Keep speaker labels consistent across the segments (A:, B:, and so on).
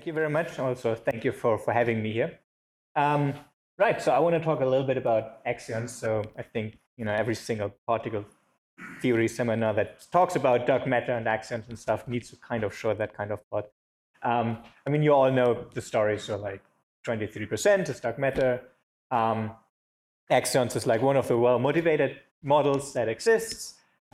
A: you very much. Also, thank you for having me here. Right, so I want to talk a little bit about axions. So I think every single particle theory seminar that talks about dark matter and axions and stuff needs to kind of show that kind of plot. I mean, you all know the story. So like 23% is dark matter. Axions is like one of the well-motivated models that exists.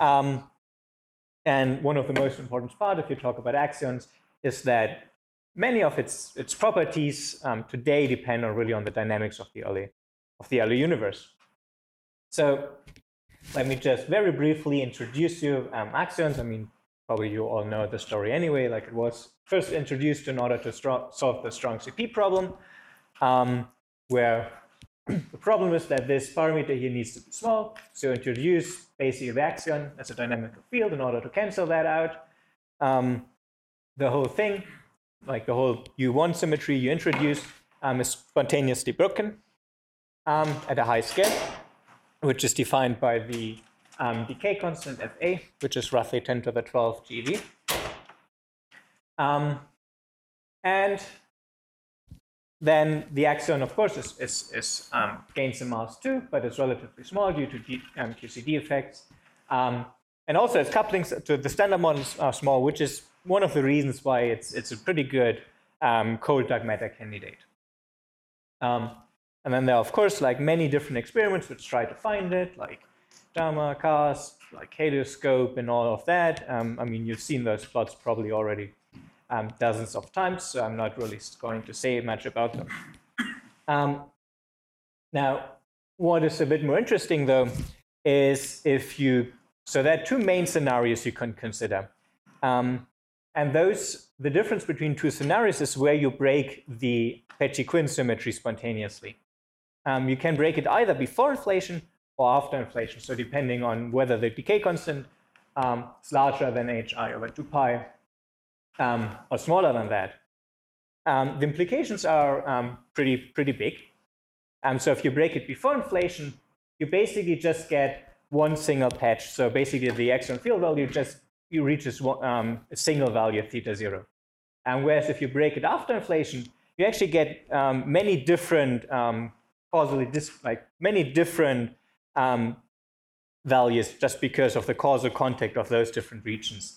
A: And one of the most important parts, if you talk about axions, is that many of its properties today depend really on the dynamics of the early universe. So let me just very briefly introduce you axions. I mean, probably you all know the story anyway. Like, it was first introduced in order to solve the strong CP problem, where the problem is that this parameter here needs to be small. So introduce basically the axion as a dynamical field in order to cancel that out. The whole thing, like the whole U1 symmetry you introduce, is spontaneously broken at a high scale, which is defined by the decay constant Fa, which is roughly 10 to the 12 GeV. And then the axion, of course, gains in mass too, but it's relatively small due to QCD effects. And also its couplings to the standard models are small, which is one of the reasons why it's a pretty good cold dark matter candidate. And then there are, of course, like many different experiments which try to find it, like JAMA, CAST, like Helioscope, and all of that. I mean, you've seen those plots probably already dozens of times, so I'm not really going to say much about them. Now, what is a bit more interesting, though, is so there are two main scenarios you can consider. And the difference between two scenarios is where you break the Peccei-Quinn symmetry spontaneously. You can break it either before inflation or after inflation, so depending on whether the decay constant is larger than hi over 2 pi, or smaller than that. The implications are pretty big. So if you break it before inflation, you basically just get one single patch. So basically, the axion field value reaches a single value of theta 0. Whereas if you break it after inflation, you actually get many different many different values just because of the causal contact of those different regions.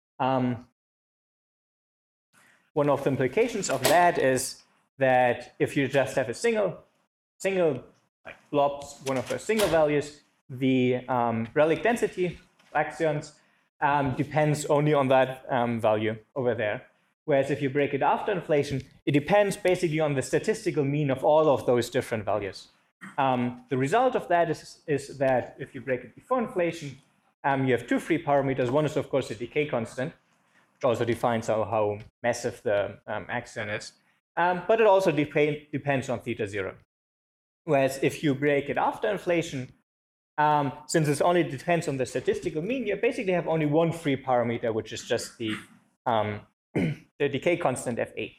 A: One of the implications of that is that if you just have a single like blobs, one of those single values, the relic density axions depends only on that value over there. Whereas if you break it after inflation, it depends basically on the statistical mean of all of those different values. The result of that is that if you break it before inflation, you have two free parameters. One is, of course, the decay constant, which also defines how massive the axion is. But it also depends on theta 0. Whereas if you break it after inflation, since it only depends on the statistical mean, you basically have only one free parameter, which is just the decay constant Fa.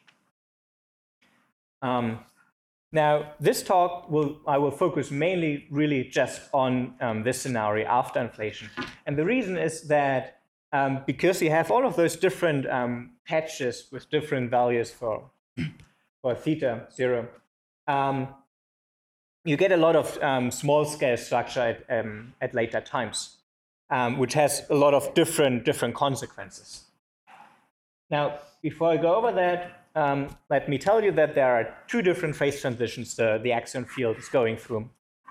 A: Now, this talk I will focus mainly really just on this scenario after inflation. And the reason is that because you have all of those different patches with different values for theta 0, you get a lot of small-scale structure at later times, which has a lot of different consequences. Now, before I go over that, let me tell you that there are two different phase transitions the axion field is going through.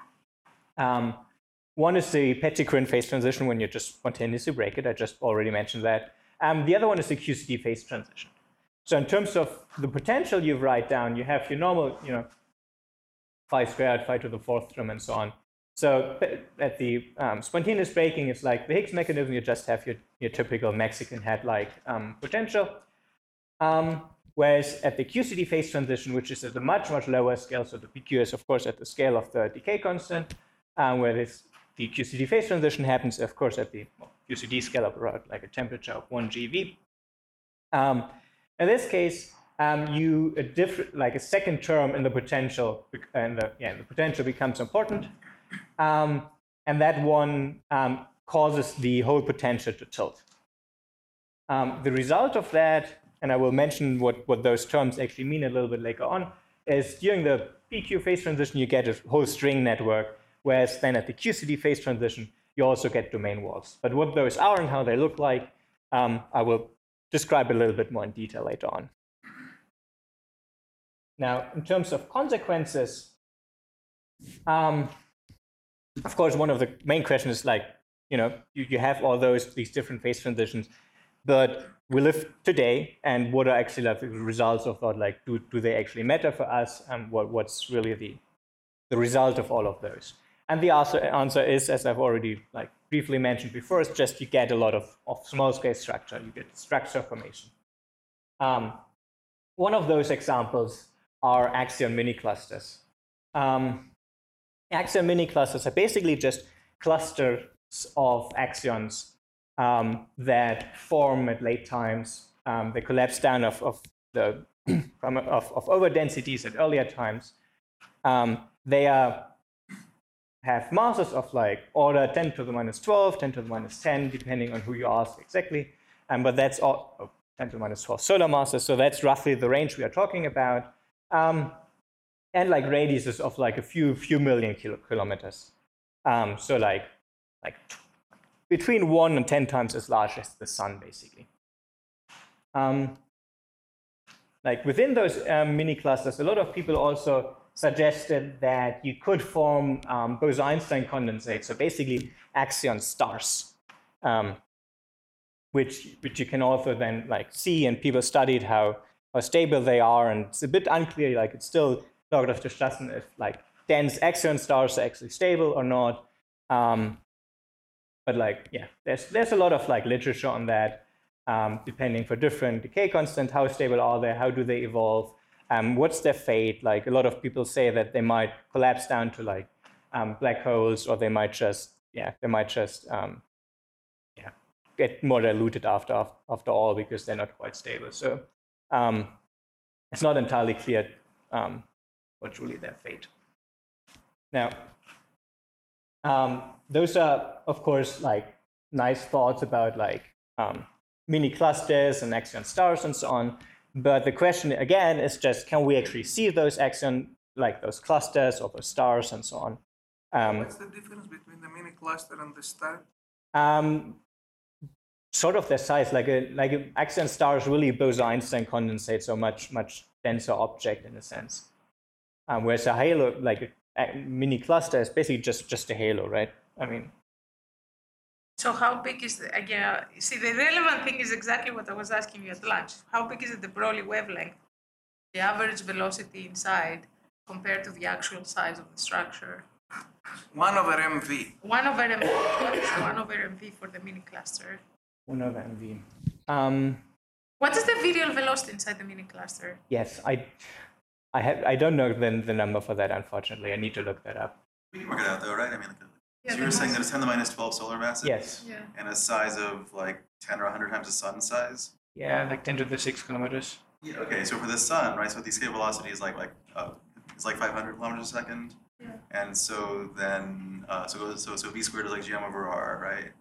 A: One is the Peccei-Quinn phase transition when you just spontaneously break it. I just already mentioned that. The other one is the QCD phase transition. So in terms of the potential you write down, you have your normal, phi squared, phi to the 4th term, and so on. So at the spontaneous breaking, it's like the Higgs mechanism. You just have your typical Mexican head-like potential. Whereas at the QCD phase transition, which is at a much lower scale, so the PQ is, of course, at the scale of the decay constant, where the QCD phase transition happens, of course, at the QCD scale of around like a temperature of 1 GeV. In this case, a second term in the potential, and the potential becomes important, and that one causes the whole potential to tilt. The result of that and I will mention what those terms actually mean a little bit later on, is during the PQ phase transition, you get a whole string network, whereas then at the QCD phase transition, you also get domain walls. But what those are and how they look like, I will describe a little bit more in detail later on. Now, in terms of consequences, of course, one of the main questions is like, you have all these different phase transitions, but we live today, and what are actually like the results of that? Like, do they actually matter for us? And what's really the result of all of those? And the answer is, as I've already like briefly mentioned before, it's just you get a lot of small scale structure. You get structure formation. One of those examples are axion mini clusters. Axion mini clusters are basically just clusters of axions that form at late times. They collapse down of overdensities at earlier times. They have masses of like order 10 to the minus 12, 10 to the minus 10, depending on who you ask exactly. But that's all 10 to the minus 12 solar masses. So that's roughly the range we are talking about. And like radiuses of like a few million kilometers. So like between 1 and 10 times as large as the sun, basically. Like within those mini clusters, a lot of people also suggested that you could form Bose-Einstein condensates, so basically axion stars, which you can also then like see, and people studied how stable they are, and it's a bit unclear, like it's still Log of Discussion if like dense axion stars are actually stable or not. But like, yeah, there's a lot of like literature on that, depending for different decay constant, how stable are they, how do they evolve, what's their fate? Like a lot of people say that they might collapse down to like black holes, or they might just get more diluted after all, because they're not quite stable. So it's not entirely clear what's really their fate. Now, those are, of course, like nice thoughts about like mini clusters and axion stars and so on. But the question again is just, can we actually see those axion, like those clusters or those stars and so on?
B: What's the difference between the mini cluster and the star?
A: Sort of their size. Like an axion star is really Bose-Einstein condensate, so much denser object in a sense. Whereas a halo, like a mini cluster, is basically just a halo, right? I mean.
C: So how big is the, again, see, the relevant thing is exactly what I was asking you at lunch. How big is the de Broglie wavelength, the average velocity inside, compared to the actual size of the structure?
B: 1 over mv.
C: 1 over mv. 1 over mv for the mini cluster.
A: 1 over mv.
C: What is the virial velocity inside the mini cluster?
A: Yes, I don't know the number for that, unfortunately. I need to look that up.
D: We can work it out though, right? I mean, so you were saying that it's 10 to the minus 12 solar masses?
A: Yes.
C: Yeah.
D: And a size of like 10 or 100 times the sun size?
A: Yeah,
E: like 10 to the 6 kilometers.
D: Yeah, okay, so for the sun, right, so the escape velocity is like 500 kilometers a second.
C: Yeah.
D: And so then, so v squared is like gm over r, right?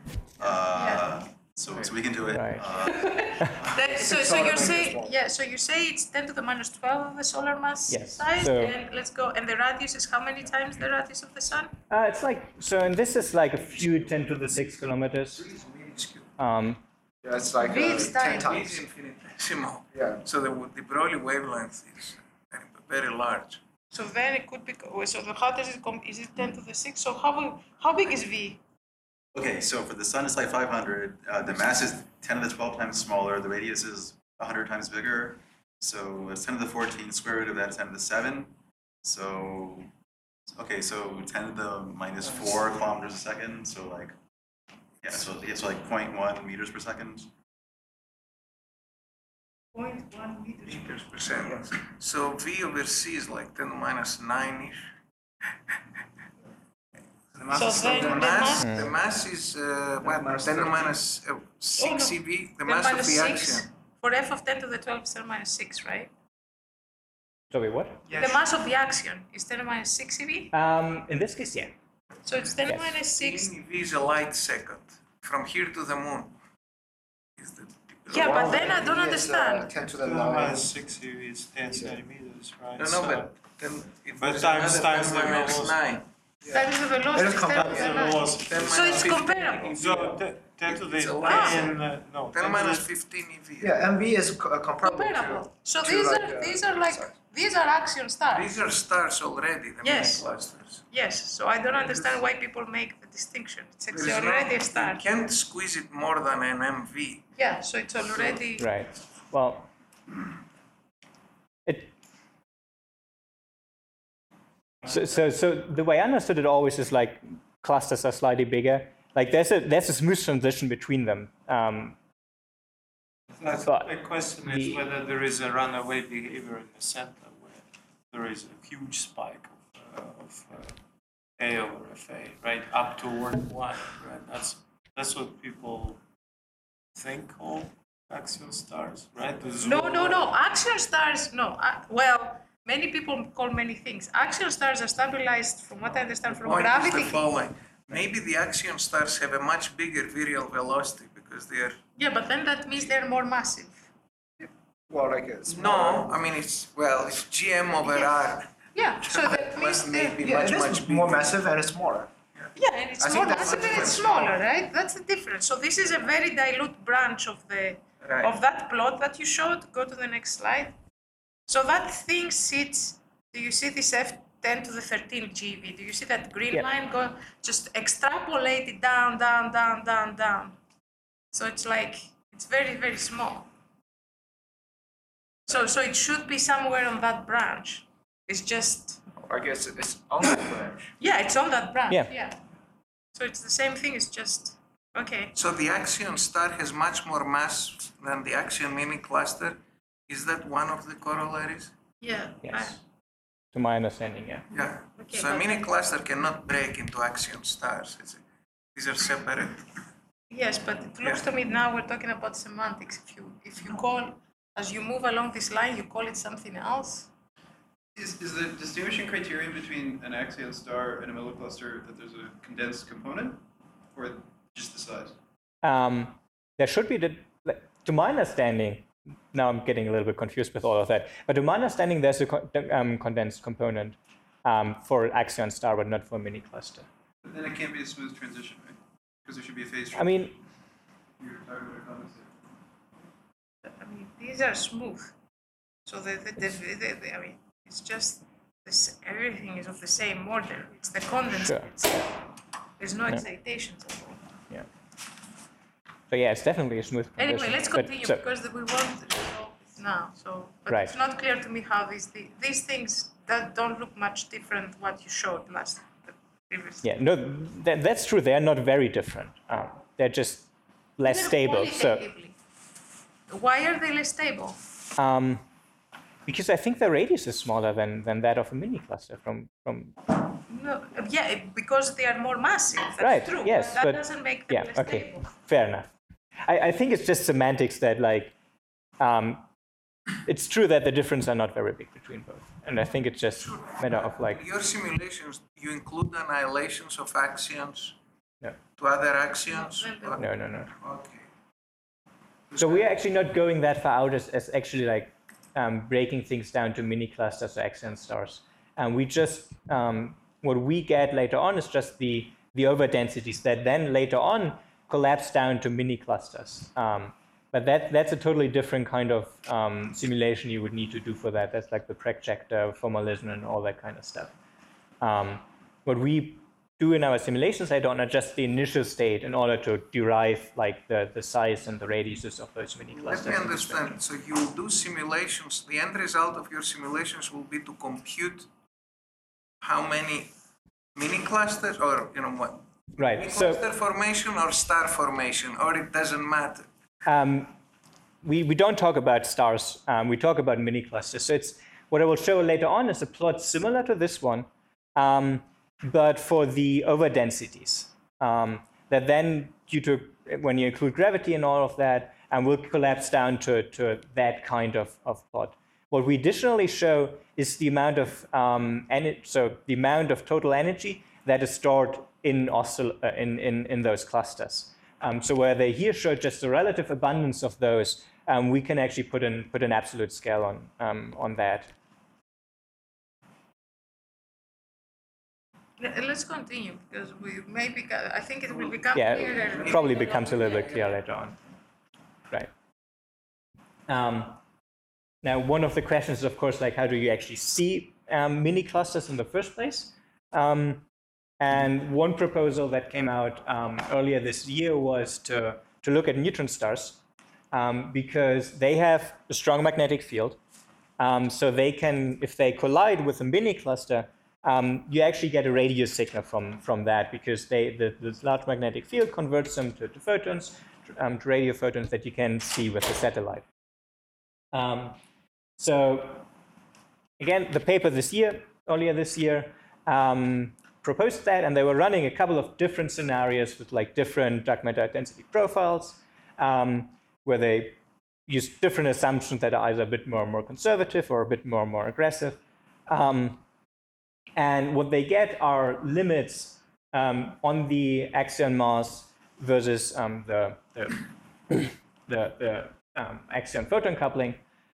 D: So we can do it.
A: Right.
C: So you say, yeah, so you say it's 10 to the minus 12 of the solar mass size,
A: so,
C: and let's go, and the radius is how many times the radius of the sun?
A: It's like, so, and this is like a few 10 to the 6 kilometers.
B: Yeah,
E: it's like 10 times.
B: It's infinitesimal.
E: Yeah.
B: So the de Broglie wavelength is very large.
C: So then it could be, so how does it come, is it 10 to the 6? So how big is V?
D: Okay, so for the sun, it's like 500. The mass is 10 to the 12 times smaller. The radius is 100 times bigger. So it's 10 to the 14. Square root of that is 10 to the 7. So, okay, so 10 to the minus 4 kilometers a second. So like, yeah, so it's like 0.1 meters per second.
C: 0.1 meters
B: per second. So V over C is like 10 to the minus 9-ish. The mass is what? 10 to the minus 6 eV. The mass of the axion.
C: For f of 10 to the 12 is 10 to the minus 6, right?
A: Sorry, what?
C: Yes. The mass of the axion is 10 to the minus 6 eV?
A: In this case, yeah.
C: So it's 10 to the minus 6.
B: eV is a light second. From here to the moon is the
C: Yeah, but then I don't understand.
E: 10 to the
F: 10
E: 9.
F: minus 6 eV is 10 centimeters, right?
B: No,
F: So-
B: but then if
F: But
B: there's
F: times-
B: another
F: times
B: 10
F: the
B: minus
F: velocity.
B: 9,
C: Times the
E: It
C: velocity.
E: is comparable.
C: times the
F: The
C: line.
F: velocity.
B: 10
C: So
B: minus
C: it's
B: 15
C: comparable.
F: So 10 to the
B: It's a lot.
F: 10, no,
B: 10
F: 10
B: minus
F: to the
B: 15 EV.
E: Yeah, MV is comparable.
C: Comparable. So
E: to
C: these
E: like,
C: are
E: uh,
C: these are like
E: sorry.
C: these are axion stars.
B: These are stars already, the
C: Yes.
B: mini clusters.
C: Yes. So I don't understand why people make the distinction. It's
B: There's
C: already a star.
B: You can't squeeze it more than an MV.
C: Yeah. So it's already.
A: Right. Well, it. So the way I understood it always is like clusters are slightly bigger. Like there's a smooth transition between them.
F: But
A: But
F: the question is whether there is a runaway behavior in the center where there is a huge spike of A over FA, right, up toward 1, right? That's what people think of axion stars, right? This is
C: No,
F: what-
C: no, no. Axion stars. No. Well, many people call many things. Axion stars are stabilized, from what I understand, from
B: Point is
C: gravity.
B: the following. Maybe the axion stars have a much bigger virial velocity because they are.
C: Yeah, but then that means they're more massive.
E: Well, like it's
B: No, I mean it's GM over R.
C: Yeah. So that means
B: Plus maybe
E: Yeah,
B: much
E: it is
B: much bigger.
E: more massive and it's smaller.
C: yeah, and it's
E: I think
C: more
E: that's
C: massive
E: the
C: and it's
E: difference.
C: smaller, right? That's the difference. So this is a very dilute branch of the
B: Right.
C: of that plot that you showed. Go to the next slide. So that thing sits. Do you see this F10 to the 13 GeV? Do you see that green
A: Yeah.
C: line go? Just extrapolate it down, down, down, down, down. So it's like it's very, very small. So it should be somewhere on that branch. It's just
E: I guess it's on the branch.
C: yeah, it's on that branch.
A: Yeah.
C: So it's the same thing. It's just okay.
B: So the axion star has much more mass than the axion mini cluster. Is that one of the corollaries?
C: Yeah.
A: yes, to my understanding, yeah.
B: Yeah.
C: Okay,
B: So a
C: but
B: mini
C: then-
B: cluster cannot break into axion stars. These are separate.
C: Yes, but it looks to me now we're talking about semantics. If you call as you move along this line, you call it something else.
G: Is the distinguishing criterion between an axion star and a millicluster that there's a condensed component, or just the size?
A: There should be to my understanding. Now I'm getting a little bit confused with all of that. But to my understanding, there's a condensed component for axion star, but not for mini cluster.
G: But then it can't be a smooth transition, right? Because there should be a phase.
A: I mean,
G: You're talking about comments there.
C: I mean, these are smooth. So I mean, it's just this. Everything is of the same order. It's the condensate
A: Sure.
C: itself. There's no excitations at all.
A: yeah. So yeah, it's definitely a smooth
C: Anyway,
A: condition.
C: let's
A: But
C: continue
A: so-
C: because we want to resolve this now. So, but
A: Right.
C: it's not clear to me how these things that don't look much different what you showed the previous.
A: Yeah, no, that's true. They are not very different. They're just less
C: Even
A: stable. So,
C: qualitatively. Why are they less stable?
A: because I think the radius is smaller than that of a mini cluster. From
C: No, yeah, because they are more massive. That's
A: right.
C: true.
A: Yes,
C: but that
A: but
C: doesn't make them
A: yeah.
C: less
A: Okay.
C: stable.
A: Fair enough. I think it's just semantics that like. It's true that the difference are not very big between both, and I think it's just a matter of like
B: Your simulations, you include annihilations of axions
A: no,
B: to other axions?
C: No,
A: no.
B: Okay.
A: So we're actually not going that far out as actually like breaking things down to mini clusters or axion stars. And we just, what we get later on is just the overdensities that then later on collapse down to mini clusters. But that's a totally different kind of simulation you would need to do for that. That's like the projector formalism and all that kind of stuff. What we do in our simulations later on are just the initial state in order to derive like the size and the radiuses of those mini clusters.
B: Let me understand. So you will do simulations. The end result of your simulations will be to compute how many mini clusters, or what?
A: Right.
B: Mini
A: So
B: cluster formation or star formation, or it doesn't matter.
A: we don't talk about stars. We talk about mini clusters. So it's what I will show later on is a plot similar to this one, but for the overdensities that then, due to when you include gravity and all of that, will collapse down to that kind of plot. What we additionally show is the amount of the amount of total energy that is stored in those clusters. So where they here show just the relative abundance of those, we can actually put an absolute scale on that.
C: Let's continue because we maybe I think it will become
A: Yeah,
C: clearer.
A: it probably becomes a little bit clearer later on. Right. Now, one of the questions is, of course, like how do you actually see mini clusters in the first place? And one proposal that came out earlier this year was to look at neutron stars because they have a strong magnetic field. So they can, if they collide with a mini cluster, you actually get a radio signal from that because the large magnetic field converts them to photons, to radio photons that you can see with the satellite. So again, the paper earlier this year, proposed that, and they were running a couple of different scenarios with like different dark matter density profiles, where they used different assumptions that are either a bit more conservative or a bit more aggressive. And what they get are limits on the axion mass versus the axion photon coupling.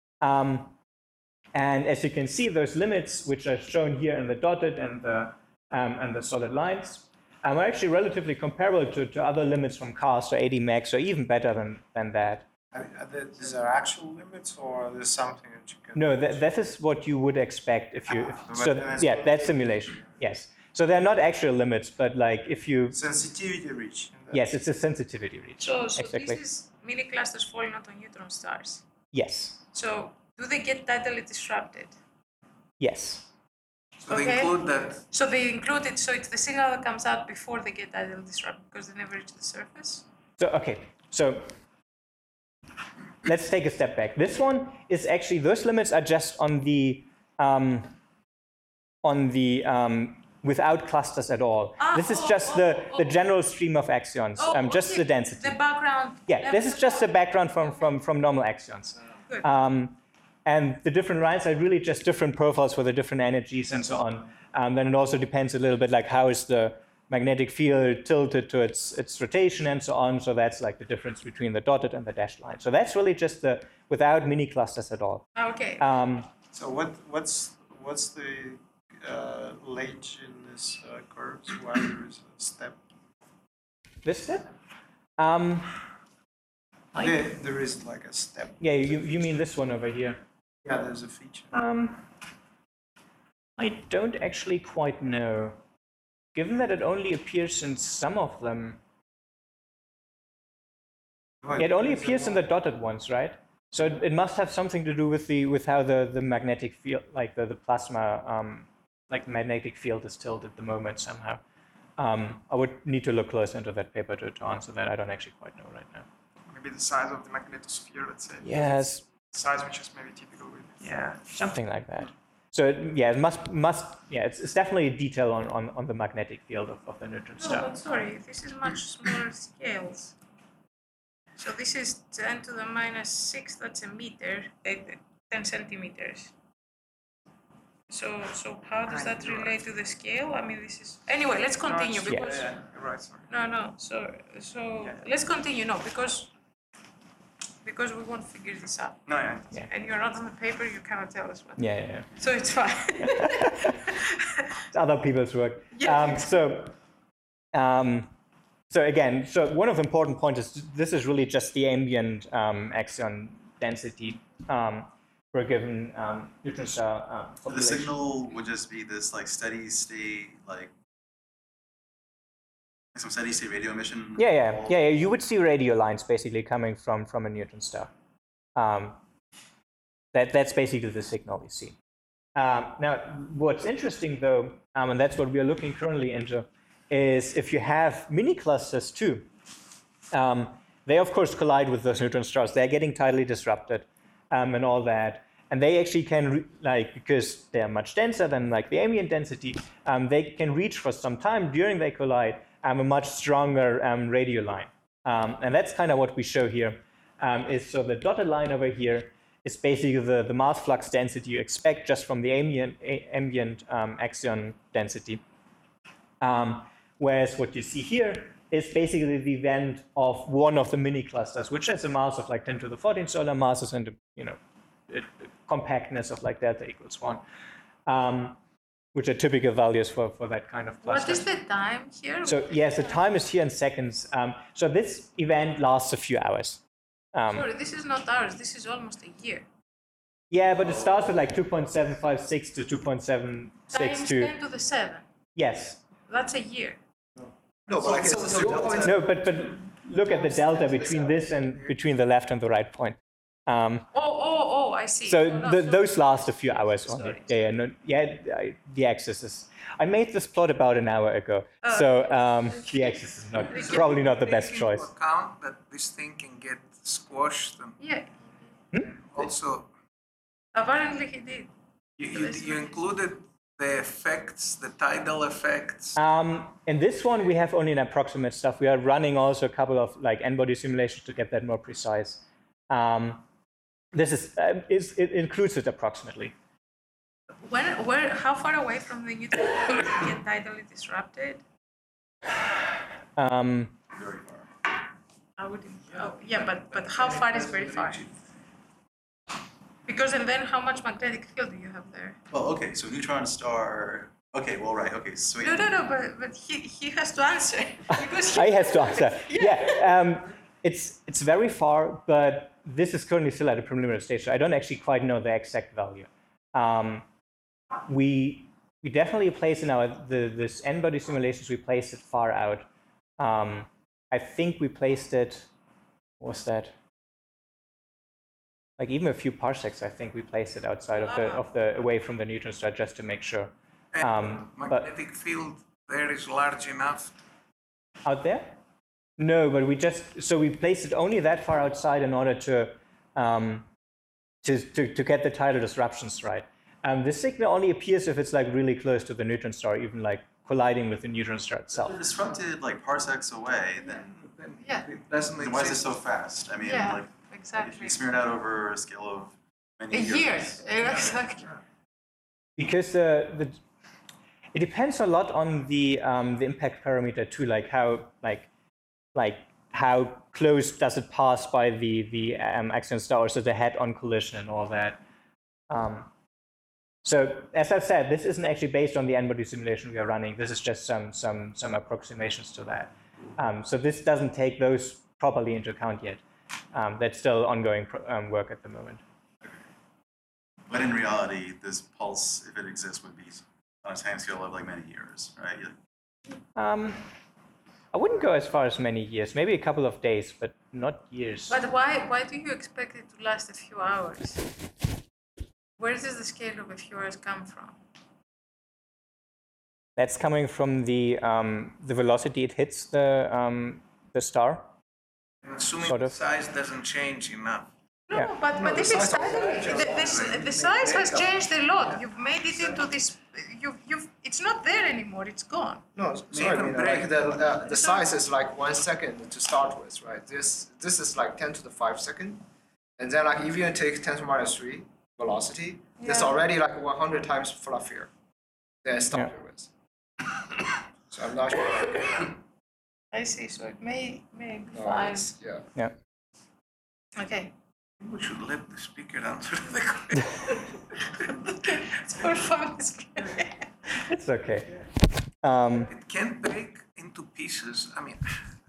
A: And as you can see, those limits, which are shown here in the dotted and the solid lines, are actually relatively comparable to other limits from CAST or ADMAX, or even better than that.
F: These are actual limits, or there's something that you can?
A: No, that is what you would expect if you. So
F: that's
A: yeah, that's simulation. Yes. So they're not actual limits, but like if you.
F: Sensitivity reach.
A: Yes, it's a sensitivity reach.
C: So
A: exactly.
C: this is mini clusters falling out on neutron stars.
A: Yes.
C: So do they get tidally disrupted?
A: Yes.
B: So they include that.
C: So they include it. So it's the signal that comes out before they get tidally disrupted because they never reach the surface.
A: So okay. So let's take a step back. This one is actually, those limits are just on the without clusters at all. This is just the general stream of axions, just the density.
C: The background.
A: Yeah, this is just the background from normal axions.
C: Good.
A: And the different lines are really just different profiles for the different energies and so on. Then it also depends a little bit like how is the magnetic field tilted to its rotation and so on. So that's like the difference between the dotted and the dashed line. So that's really just the without mini clusters at all.
C: Okay.
F: So what's the late in this curve? Why there is a step?
A: This step?
F: There is like a step.
A: Yeah, you mean this one over here?
F: Yeah, there's a feature.
A: I don't actually quite know. Given that it only appears in some of them.
F: Right.
A: It only appears in the dotted ones, right? So it must have something to do with how the magnetic field, like the plasma, like magnetic field is tilted at the moment somehow. I would need to look closer into that paper to answer that. I don't actually quite know right now.
H: Maybe the size of the magnetosphere, let's say.
A: Yes.
H: Size which is maybe typical with.
A: Yeah, something like that. So it must yeah, it's definitely a detail on the magnetic field of the neutron
C: No,
A: star.
C: but sorry, this is much smaller scales. So this is 10 to the minus 6, that's a meter, 10 centimeters. So how does that relate to the scale? I mean, this is... Anyway, let's continue
H: Yeah.
C: because...
H: Yeah, you're right, sorry.
C: No, so let's continue, no, because we won't figure this out.
H: No, yeah.
C: And you're not on the paper, you cannot tell us what.
A: Yeah.
C: So it's fine.
A: It's other people's work.
C: Yeah.
A: So again, one of the important points is this is really just the ambient axion density for a given neutron star
D: So the
A: population.
D: signal would just be this like steady state, like some steady state radio emission.
A: Yeah. You would see radio lines basically coming from a neutron star. That's basically the signal we see. Now, what's interesting though, and that's what we are looking currently into, is if you have mini clusters too, they of course collide with those neutron stars. They're getting tidally disrupted and all that. And they actually can, because they're much denser than like the ambient density, they can reach for some time during they collide a much stronger radio line. And that's kind of what we show here. So the dotted line over here is basically the mass flux density you expect just from the ambient axion density. Whereas what you see here is basically the event of one of the mini clusters, which has a mass of like 10 to the 14 solar masses and a compactness of like delta equals 1, which are typical values for that kind of cluster.
C: What is the time here?
A: So yes, the time is here in seconds. So this event lasts a few hours.
C: Sorry, this is not hours. This is almost a year.
A: Yeah, but it starts with like 2.756 to
C: Times
A: 2.762.
C: 10 to the 7.
A: Yes.
C: That's a year.
E: No, but like it's 0.7.
A: No, but look at the delta between this and between the left and the right point.
C: I see.
A: So
C: No,
A: those last a few hours only.
C: Sorry.
A: The axis is. I made this plot about an hour ago, so the axis is probably not the best
B: Take
A: choice.
B: into account that this thing can get squashed, and
C: Yeah,
B: also
C: apparently he did.
B: you included the effects, the tidal effects.
A: In this one, we have only an approximate stuff. We are running also a couple of like n-body simulations to get that more precise. This it includes it approximately.
C: How far away from the neutron did it get tidally disrupted?
D: Very far.
C: I would. But how far is very far? Because and then how much magnetic field do you have there?
D: Well, okay, so neutron star. Okay, well, right. Okay, so
C: No, but he has to answer. Because
A: I has to answer. Yeah, it's very far, but this is currently still at a preliminary stage, so I don't actually quite know the exact value. We definitely place in this n-body simulations, we placed it far out. I think we placed it. What was that? Like even a few parsecs. I think we placed it outside of the away from the neutron star just to make sure.
B: And
A: But
B: magnetic field there is large enough.
A: out there? No, but we placed it only that far outside in order to get the tidal disruptions right. The signal only appears if it's like really close to the neutron star, even like colliding with the neutron star itself.
D: if it's disrupted like parsecs away, then
C: Yeah.
B: It doesn't
D: why is it
B: exist.
D: so fast? I mean,
C: Yeah,
D: like if
C: exactly.
D: you smear it out over a scale of many
C: A
D: years.
C: year. Exactly.
A: Because it depends a lot on the impact parameter too, like how close does it pass by the axion star, so the head-on collision and all that. So as I've said, this isn't actually based on the n-body simulation we are running. This is just some approximations to that. So this doesn't take those properly into account yet. That's still ongoing work at the moment.
D: But in reality, this pulse, if it exists, would be on a timescale of like many years, right?
A: I wouldn't go as far as many years, maybe a couple of days, but not years.
C: But why do you expect it to last a few hours? Where does the scale of a few hours come from?
A: That's coming from the velocity it hits the star.
B: Assuming
A: Sort
B: the
A: of.
B: size doesn't change enough.
C: No,
A: Yeah.
C: but if it's the size has changed a lot. You've made it into this. It's not there anymore. It's gone.
E: No, sorry, I mean, like the size is like 1 second to start with, right? This is like 10 to the 5 second, and then like if you take 10 to minus 3 velocity, it's
C: Yeah.
E: already like 100 times fluffier than it started with. So I'm not sure.
C: I see. So it may
E: No,
C: imply.
E: it's- yeah.
A: Yeah.
C: Okay.
B: We should let the speaker answer the question.
C: It's for fun.
A: It's okay.
B: It can break into pieces. I mean,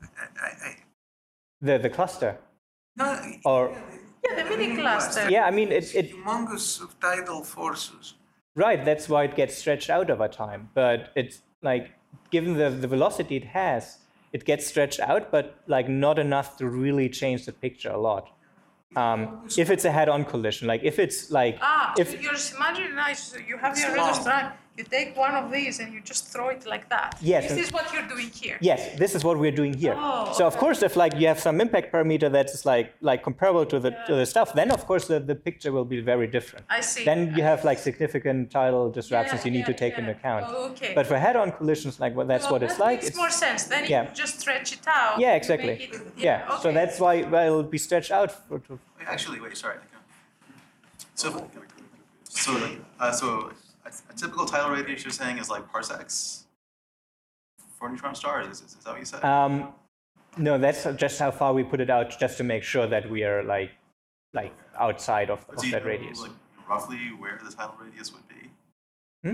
A: The cluster.
B: no.
A: Or
C: Yeah, the mini cluster.
A: yeah, I mean it
B: Humongous of tidal forces.
A: right. That's why it gets stretched out over time. But it's like given the velocity it has, it gets stretched out, but like not enough to really change the picture a lot. If it's a head-on collision, like if it's like if
C: So you're imagining now, so you have your
B: long.
C: resostrand, you take one of these and you just throw it like that.
A: Yes,
C: This
A: and-
C: is what you're doing here.
A: yes, this is what we're doing here.
C: Oh,
A: So of course, if like you have some impact parameter that's like comparable to the stuff, then of course the picture will be very different.
C: I see.
A: Then you have like significant tidal disruptions
C: Yeah,
A: you need to
C: yeah,
A: take
C: yeah.
A: into account.
C: Oh, okay.
A: But for head-on collisions, like well, that's
C: Well,
A: what it's
C: that
A: like.
C: makes more sense. Then
A: yeah.
C: you just stretch it out.
A: Yeah,
C: you
A: exactly.
C: make it-
A: Yeah. So
C: okay.
A: that's why it'll be stretched out.
D: Wait, actually, wait, sorry. So a typical tidal radius you're saying is like parsecs 4 neutron stars. Is that what you said?
A: No, that's just how far we put it out, just to make sure that we are like outside of
D: Do you
A: that
D: know,
A: radius.
D: like, roughly where the tidal radius would be?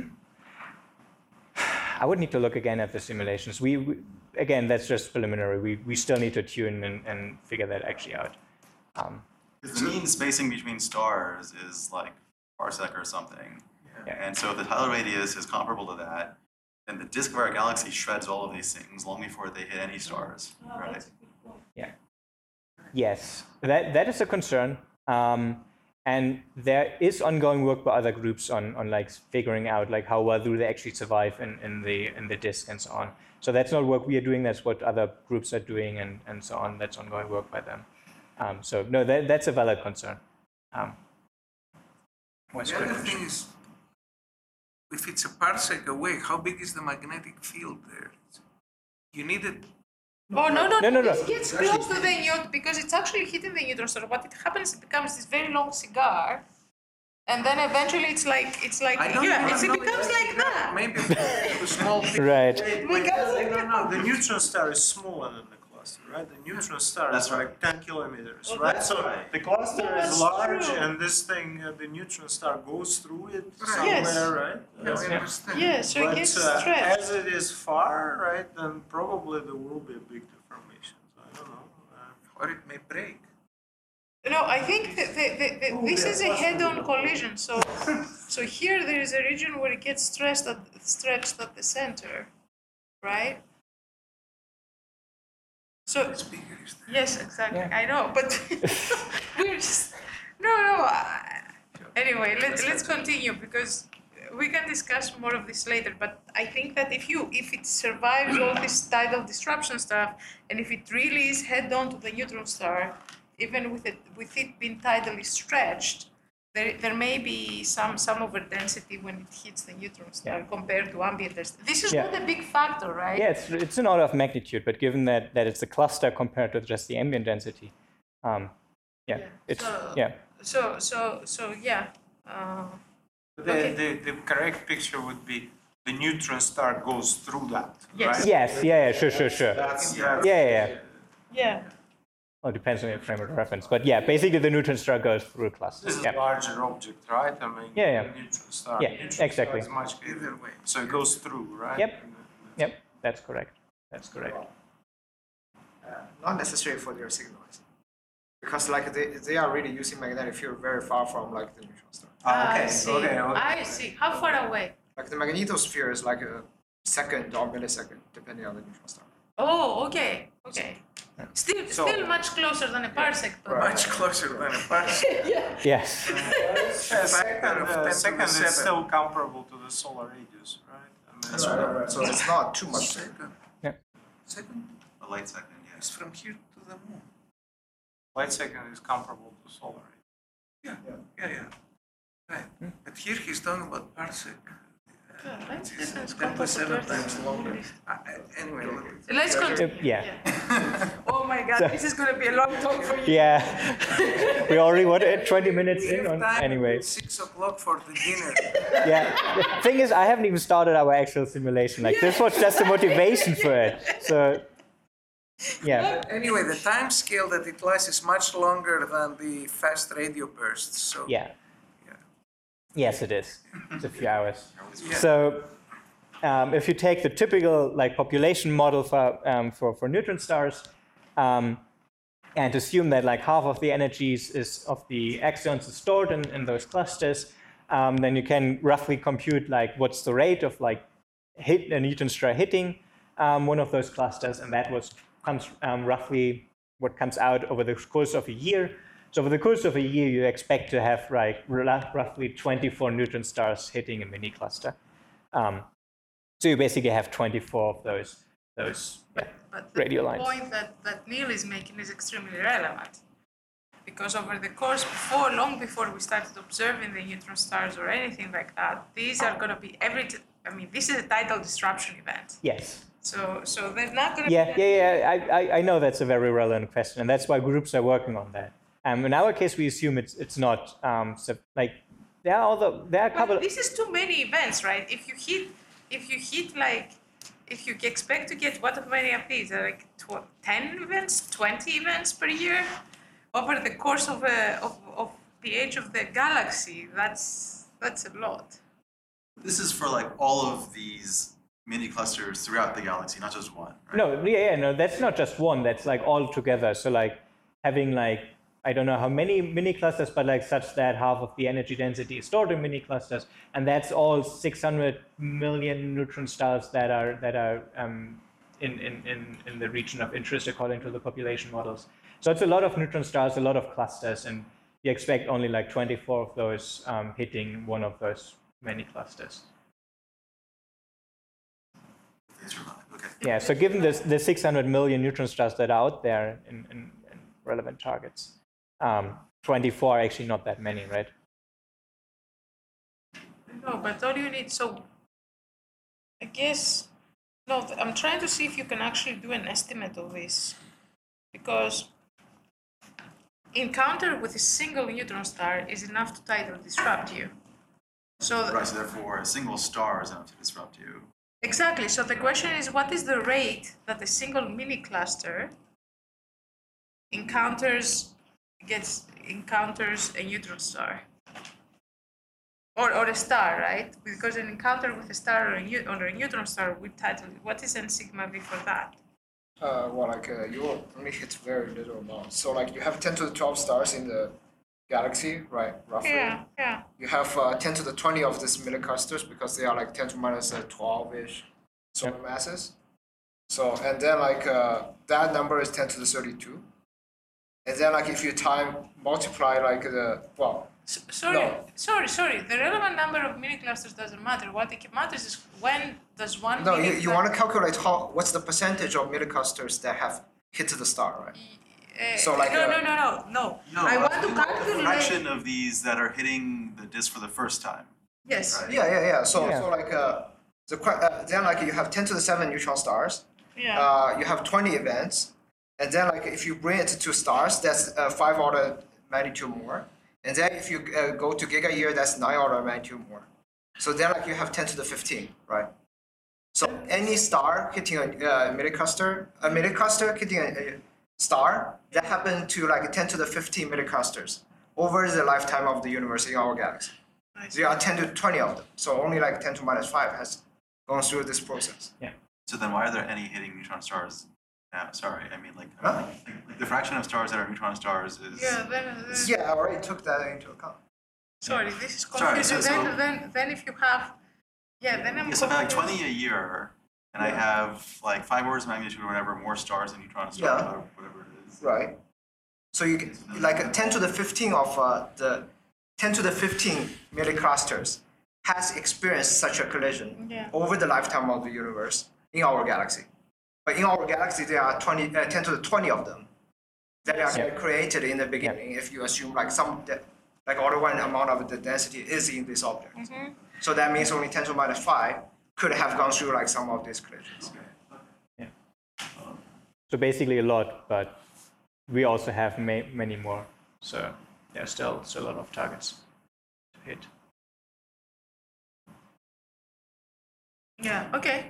A: I would need to look again at the simulations. We again, that's just preliminary. We still need to tune and figure that actually out.
D: Because the mean spacing between stars is like parsec or something.
A: Yeah.
D: And so if the tidal radius is comparable to that, then the disk of our galaxy shreds all of these things long before they hit any stars, right?
A: Yeah. Yes, that is a concern. And there is ongoing work by other groups on like figuring out like how well do they actually survive in the disk and so on. So that's not work we are doing. That's what other groups are doing and so on. That's ongoing work by them. So no, that's a valid concern.
B: The other thing is, if it's a parsec away, how big is the magnetic field there? You need it.
C: Oh, no.
A: No.
C: This gets close to the neutron because it's actually hitting the neutron star. What it happens, it becomes this very long cigar, and then eventually it becomes like that.
B: Maybe a small thing.
A: Right.
F: No, the neutron star is smaller than the cluster, right? The neutron star
D: That's
F: is
D: right.
F: like 10 kilometers,
C: Oh,
F: right?
C: that's
F: So
D: right.
F: the cluster
C: Yeah,
F: is
C: that's
F: large,
C: true.
F: and this thing, the neutron star goes through it
C: Yes.
F: somewhere, right?
B: Yeah, we understand.
C: Yeah, so it
F: But
C: gets stretched.
F: as it is far, right, then probably there will be a big deformation. So I don't know.
B: Or it may break.
C: No, I think this is a head-on collision. So here there is a region where it gets stretched at the center, right? So
B: It's bigger. Is there?
C: yes, exactly.
A: Yeah.
C: I know, but we're just no. Anyway, let's continue because we can discuss more of this later. But I think that if it survives all this tidal disruption stuff, and if it really is head-on to the neutron star, even with it being tidally stretched, there may be some overdensity when it hits the neutron star compared to ambient density. This is not a big factor, right?
A: Yeah, it's an order of magnitude, but given that it's a cluster compared to just the ambient density, it's
C: So yeah.
F: The correct picture would be the neutron star goes through that,
C: Yes.
F: right?
A: Yes, sure.
F: That's
C: Yeah.
A: Well, it depends on your frame of reference, but yeah, basically the neutron star goes through a cluster.
F: This is
A: Yeah.
F: a larger object, right? I mean,
A: Yeah.
F: the neutron star.
A: Yeah,
F: neutron
A: exactly.
F: Star is much bigger.
B: Either way.
F: So it goes through, right?
A: Yep, that's correct.
E: Not necessary for their signals, because like they are really using magnetic field very far from like the neutron star.
C: I see. How far away?
E: Like the magnetosphere is like a second or millisecond, depending on the neutron star.
C: Oh, okay. Still much closer than a parsec, but
B: Much closer than a parsec.
A: Yes.
B: factor of 10 to the
F: Second is
B: 7.
F: still comparable to the solar radius, right? I mean,
E: So it's not too much.
B: Second.
A: Yeah.
B: Second
D: A light second,
B: is
D: yes.
B: from here to the moon.
F: light second is comparable to solar radius.
B: Yeah. Right. But here he's talking about parsec.
C: light second is
B: 10 to 7
C: comparable to
B: times
C: Earth.
B: longer. Anyway, look.
C: Let's continue.
A: Yeah.
C: Oh my God, this is going to be a long talk for you.
A: Yeah. We already 20 minutes in
B: Give
A: on
B: time
A: anyway.
B: until 6 o'clock for the dinner.
A: Yeah. The thing is, I haven't even started our actual simulation. Like this was just the motivation for it. So yeah.
B: Anyway, the time scale that it lasts is much longer than the fast radio bursts. So
A: Yeah. Yes, it is. It's a few hours.
B: Yeah.
A: So if you take the typical like population model for neutron stars, and assume that like half of the energies of the axions is stored in those clusters, then you can roughly compute like what's the rate of like a neutron star hitting one of those clusters, and that comes roughly what comes out over the course of a year. So over the course of a year, you expect to have like roughly 24 neutron stars hitting a mini cluster. So you basically have 24 of those
C: But
A: radio
C: the
A: lines.
C: point that Neil is making is extremely relevant. Because over the course long before we started observing the neutron stars or anything like that, these are going to be this is a tidal disruption event.
A: Yes.
C: So they're not going to
A: Yeah. I know that's a very relevant question, and that's why groups are working on that. In our case, we assume it's not like there are a couple.
C: But this is too many events, right? If you hit like if you expect to get what many of these, like 10 events, 20 events per year over the course of the age of the galaxy, that's a lot.
D: This is for like all of these mini clusters throughout the galaxy, not just one, right?
A: No, that's not just one. That's like all together. So like having like, I don't know how many mini clusters, but like such that half of the energy density is stored in mini clusters, and that's all 600 million neutron stars that are in the region of interest according to the population models. So it's a lot of neutron stars, a lot of clusters, and you expect only like 24 of those hitting one of those many clusters.
D: Okay.
A: Yeah, so given the 600 million neutron stars that are out there in relevant targets, 24 are actually not that many, right?
C: No, but all you need, so I guess, no, I'm trying to see if you can actually do an estimate of this, because encounter with a single neutron star is enough to tidal disrupt you. So
D: Right, so therefore a single star is enough to disrupt you.
C: exactly. So the question is, what is the rate that a single mini cluster encounters a neutron star? Or a star, right? Because an encounter with a star or a neutron star would title, what is n sigma v for that?
E: You will only hit very little amount. So like you have 10 to the 12 stars in the galaxy, right? Roughly.
C: Yeah.
E: You have 10 to the 20 of these milliclusters because they are like 10 to minus 12-ish solar masses. So, and then like that number is 10 to the 32. And then like if you multiply like
C: Sorry. The relevant number of mini clusters doesn't matter. What matters is when does one.
E: No, you want to calculate what's the percentage of milliclusters that have hit the star, right? So like
C: No. I want to
D: a
C: calculate.
D: fraction of these that are hitting the disk for the first time.
C: Yes.
D: Right.
E: Yeah. So
A: Yeah.
E: like then like you have 10 to the 7 neutron stars.
C: Yeah.
E: You have 20 events, and then like if you bring it to stars, that's 5 order magnitude more. And then if you go to giga year, that's 9 order magnitude more. So then like you have 10 to the 15, right? So any star hitting a millicluster hitting a star, that happened to like 10 to the 15 milliclusters over the lifetime of the universe in our galaxy. There are 10 to 20 of them. So only like 10 to minus 5 has gone through this process.
A: Yeah.
D: So then why are there any hitting neutron stars? Sorry, I mean like the fraction of stars that are neutron stars is.
E: Yeah, I already took that into account.
C: Sorry, this is
D: Sorry,
C: confusing.
D: so-
C: Then if you have, then I'm.
D: Yes, if I have like
C: confused.
D: 20 a year, and I have like 5 orders of magnitude or whatever more stars than neutron stars,
E: Yeah.
D: or whatever it is.
E: Right. So you can, like 10 to the 15 of the 10 to the 15 milliclusters has experienced such a collision over the lifetime of the universe in our galaxy. But in our galaxy, there are 10 to the 20 of them that are created in the beginning. If you assume like like order 1 amount of the density is in this object. So that means only 10 to minus 5 could have gone through like some of these collisions.
A: So basically a lot, but we also have many more. So there's still a lot of targets to hit.
C: Yeah. Okay.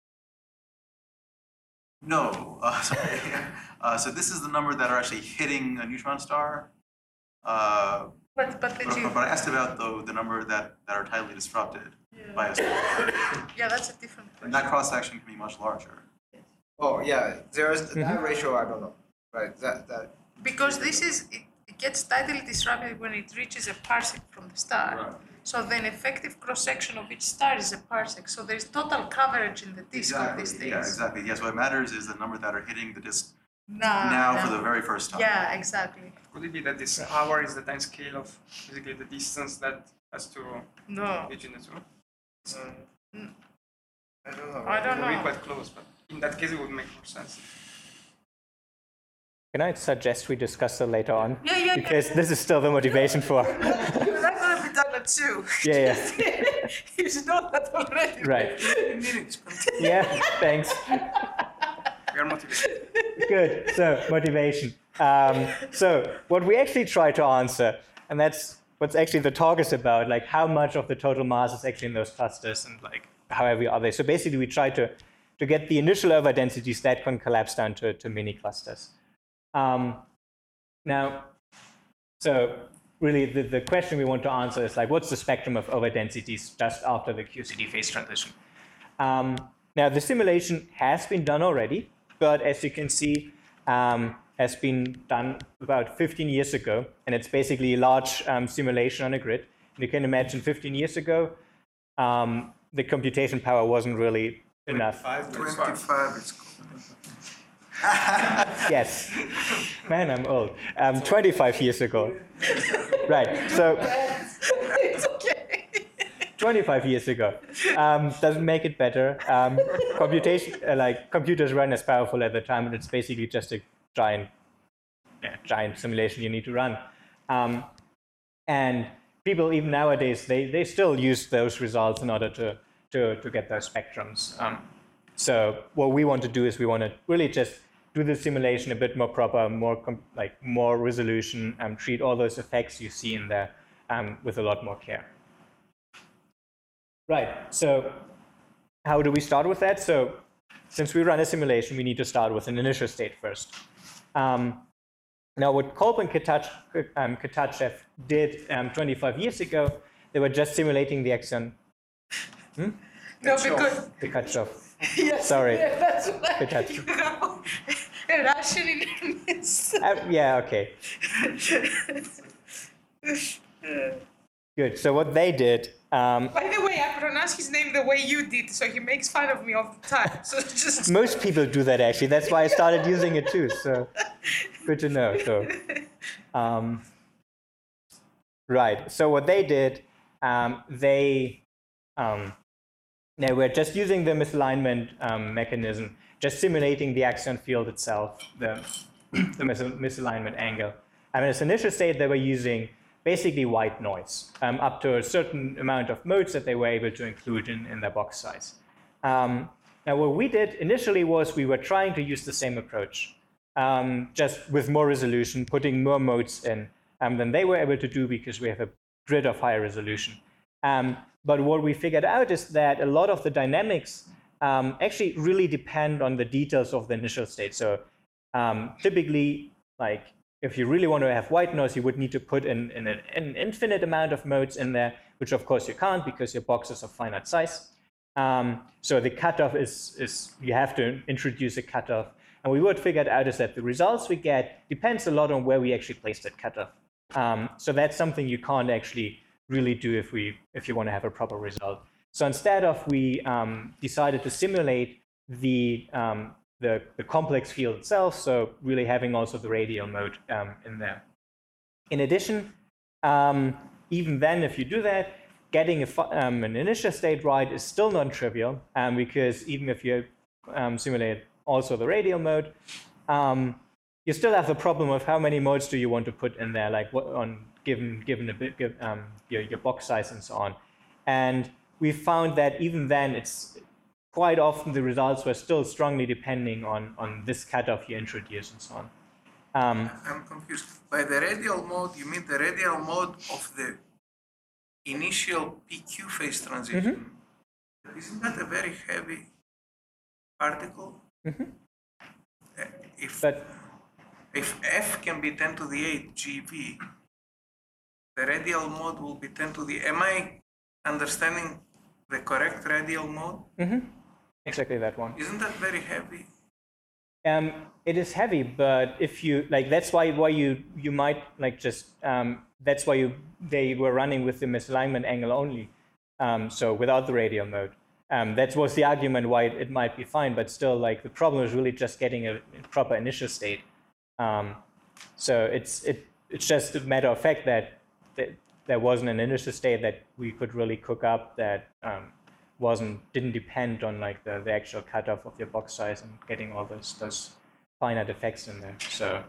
D: No, sorry. So this is the number that are actually hitting a neutron star.
C: But
D: But I asked about the number that are tidally disrupted by a star.
C: yeah, that's a different
D: And
C: question.
D: that cross section can be much larger.
E: Oh yeah, there's that ratio. I don't know. Right. That.
C: Because it gets tidally disrupted when it reaches a parsec from the star.
D: Right.
C: So then effective cross section of each star is a parsec. So there's total coverage in the disk of these things.
D: Yeah, exactly. Yes, what matters is the number that are hitting the disk
C: Nah,
D: now
C: nah.
D: for the very first time.
C: Yeah, exactly.
H: Could it be that this hour is the time scale of basically the distance that has to
C: No.
H: reach in the two?
E: I don't know.
C: I don't
H: It would be
C: know.
H: quite close, but in that case it would make more sense.
A: Can I suggest we discuss it later on?
C: Yeah.
A: Because this is still the motivation for.
C: That's gonna be done at 2.
A: Yeah.
C: You should know that already.
A: Right.
B: Minutes.
A: Yeah. Thanks.
H: We are motivated.
A: Good. So motivation. So what we actually try to answer, and that's what's actually the talk is about, like how much of the total mass is actually in those clusters, and like how heavy are they? So basically, we try to to get the initial overdensities that can collapse down to mini clusters. Now, so really the question we want to answer is like, what's the spectrum of overdensities just after the QCD phase transition? Now, the simulation has been done already, but as you can see, has been done about 15 years ago, and it's basically a large simulation on a grid. And you can imagine 15 years ago, the computation power wasn't really enough.
B: 25 it's called.
A: Yes. Man, I'm old. 25 years ago. Right. So
C: It's okay.
A: 25 years ago. Doesn't make it better. Computers weren't as powerful at the time, and it's basically just a giant simulation you need to run. And people, even nowadays, they still use those results in order to get those spectrums. So what we want to do is we want to really just do the simulation a bit more proper, more resolution, treat all those effects you see in there with a lot more care. Right, so how do we start with that? So since we run a simulation, we need to start with an initial state first. Now, what Kolb and Katachev did 25 years ago, they were just simulating the axion.
C: No, because
A: The Kachov.
C: yes,
A: Sorry.
C: yeah, that's why
A: Katachev.
C: you have a Russian in this.
A: Yeah, okay. Good. So what they did.
C: By the way, I pronounce his name the way you did, so he makes fun of me all the time. So just
A: Most people do that actually. That's why I started using it too. So good to know. So right. So what they did, they were just using the misalignment mechanism, just simulating the axion field itself, the misalignment angle. And in its initial state, they were using basically white noise up to a certain amount of modes that they were able to include in their box size. Now, what we did initially was we were trying to use the same approach, just with more resolution, putting more modes in than they were able to do because we have a grid of higher resolution. But what we figured out is that a lot of the dynamics actually really depend on the details of the initial state. So typically, like, if you really want to have white noise, you would need to put in an infinite amount of modes in there, which of course you can't because your box is of finite size. So the cutoff is you have to introduce a cutoff. And what we figured out is that the results we get depends a lot on where we actually place that cutoff. So that's something you can't actually really do if you want to have a proper result. So instead of we decided to simulate the complex field itself, so really having also the radial mode in there. In addition, even then, if you do that, getting an initial state right is still non-trivial, because even if you simulate also the radial mode, you still have the problem of how many modes do you want to put in there, like what on given your box size and so on. And we found that even then, it's quite often the results were still strongly depending on this cutoff you introduce and so on.
B: I'm confused. By the radial mode, you mean the radial mode of the initial PQ phase transition? Isn't that a very heavy particle? If F can be 10 to the 8 GeV, the radial mode will be 10 to the... Am I understanding the correct radial mode?
A: Exactly that one.
B: Isn't that very heavy?
A: It is heavy, but if you like, that's why you might like just that's why they were running with the misalignment angle only, so without the radial mode. That was the argument why it might be fine, but still, like, the problem is really just getting a proper initial state. So it's just a matter of fact that there wasn't an initial state that we could really cook up that didn't depend on like the actual cutoff of your box size and getting all those finite effects in there. So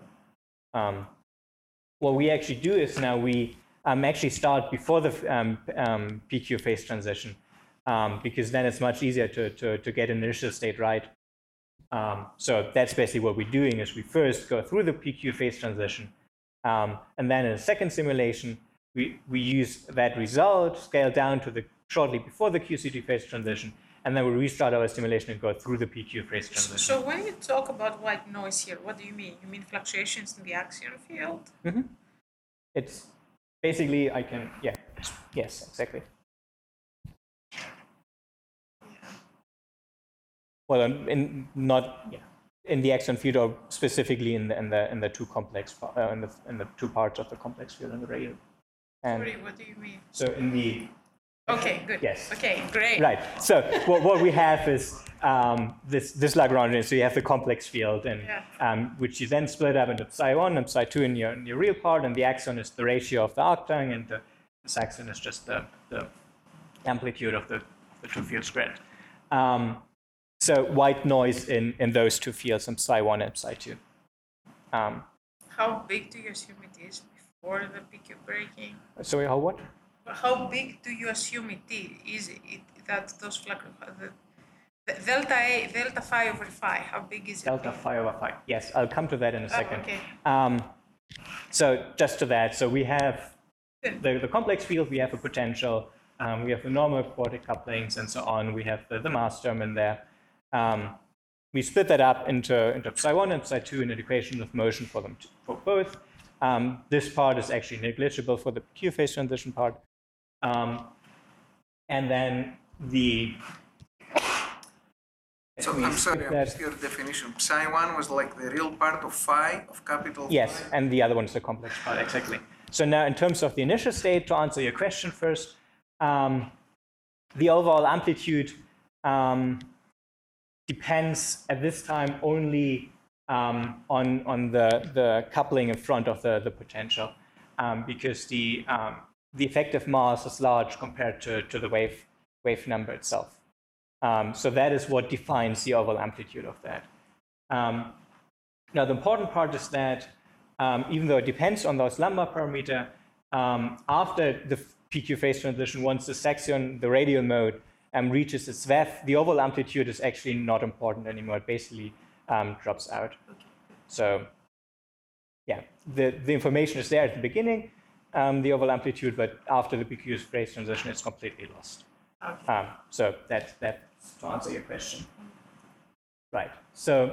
A: what we actually do is now we actually start before the PQ phase transition, because then it's much easier to get an initial state right. So that's basically what we're doing is we first go through the PQ phase transition, and then in a second simulation, we use that result, scale down to shortly before the QCD phase transition, and then we restart our simulation and go through the PQ phase transition.
C: So when you talk about white noise here, what do you mean? You mean fluctuations in the axion field?
A: It's basically, yes, exactly. Well, in the axion field, or specifically in the two complex in the two parts of the complex field in the radial. And
C: Sorry, what do you mean?
A: so in the
C: Okay, good.
A: Yes.
C: Okay, great.
A: right. So what we have is this Lagrangian. So you have the complex field, and which you then split up into psi1 and psi2 in your real part, and the axion is the ratio of the arctang, and the axion is just the amplitude of the two fields squared. So white noise in those two fields, in psi1 and psi2.
C: How big do you assume it is before the PQ breaking?
A: Sorry, how what?
C: How big do you assume it is? That those the delta A, delta phi over phi, how big is it?
A: Delta phi over phi. Yes, I'll come to that in a second.
C: Okay.
A: So just to that, so we have the complex field, we have a potential, we have the normal quartic couplings and so on, we have the mass term in there. We split that up into psi1 and psi2 in an equation of motion for them for both. This part is actually negligible for the PQ phase transition part. And then
B: So I'm sorry, I missed your definition. Psi1 was like the real part of phi, of capital phi?
A: Yes, and the other one is the complex part, exactly. So now in terms of the initial state, to answer your question first, the overall amplitude depends at this time only on the coupling in front of the potential, because the effective mass is large compared to the wave number itself. So that is what defines the overall amplitude of that. Now the important part is that even though it depends on those lambda parameter, after the PQ phase transition, once the section, the radial mode, reaches its VEF, the overall amplitude is actually not important anymore. It basically drops out. So yeah, the information is there at the beginning, the overall amplitude, but after the PQ phase transition, it's completely lost.
C: Okay.
A: So that's to answer your question. Right. So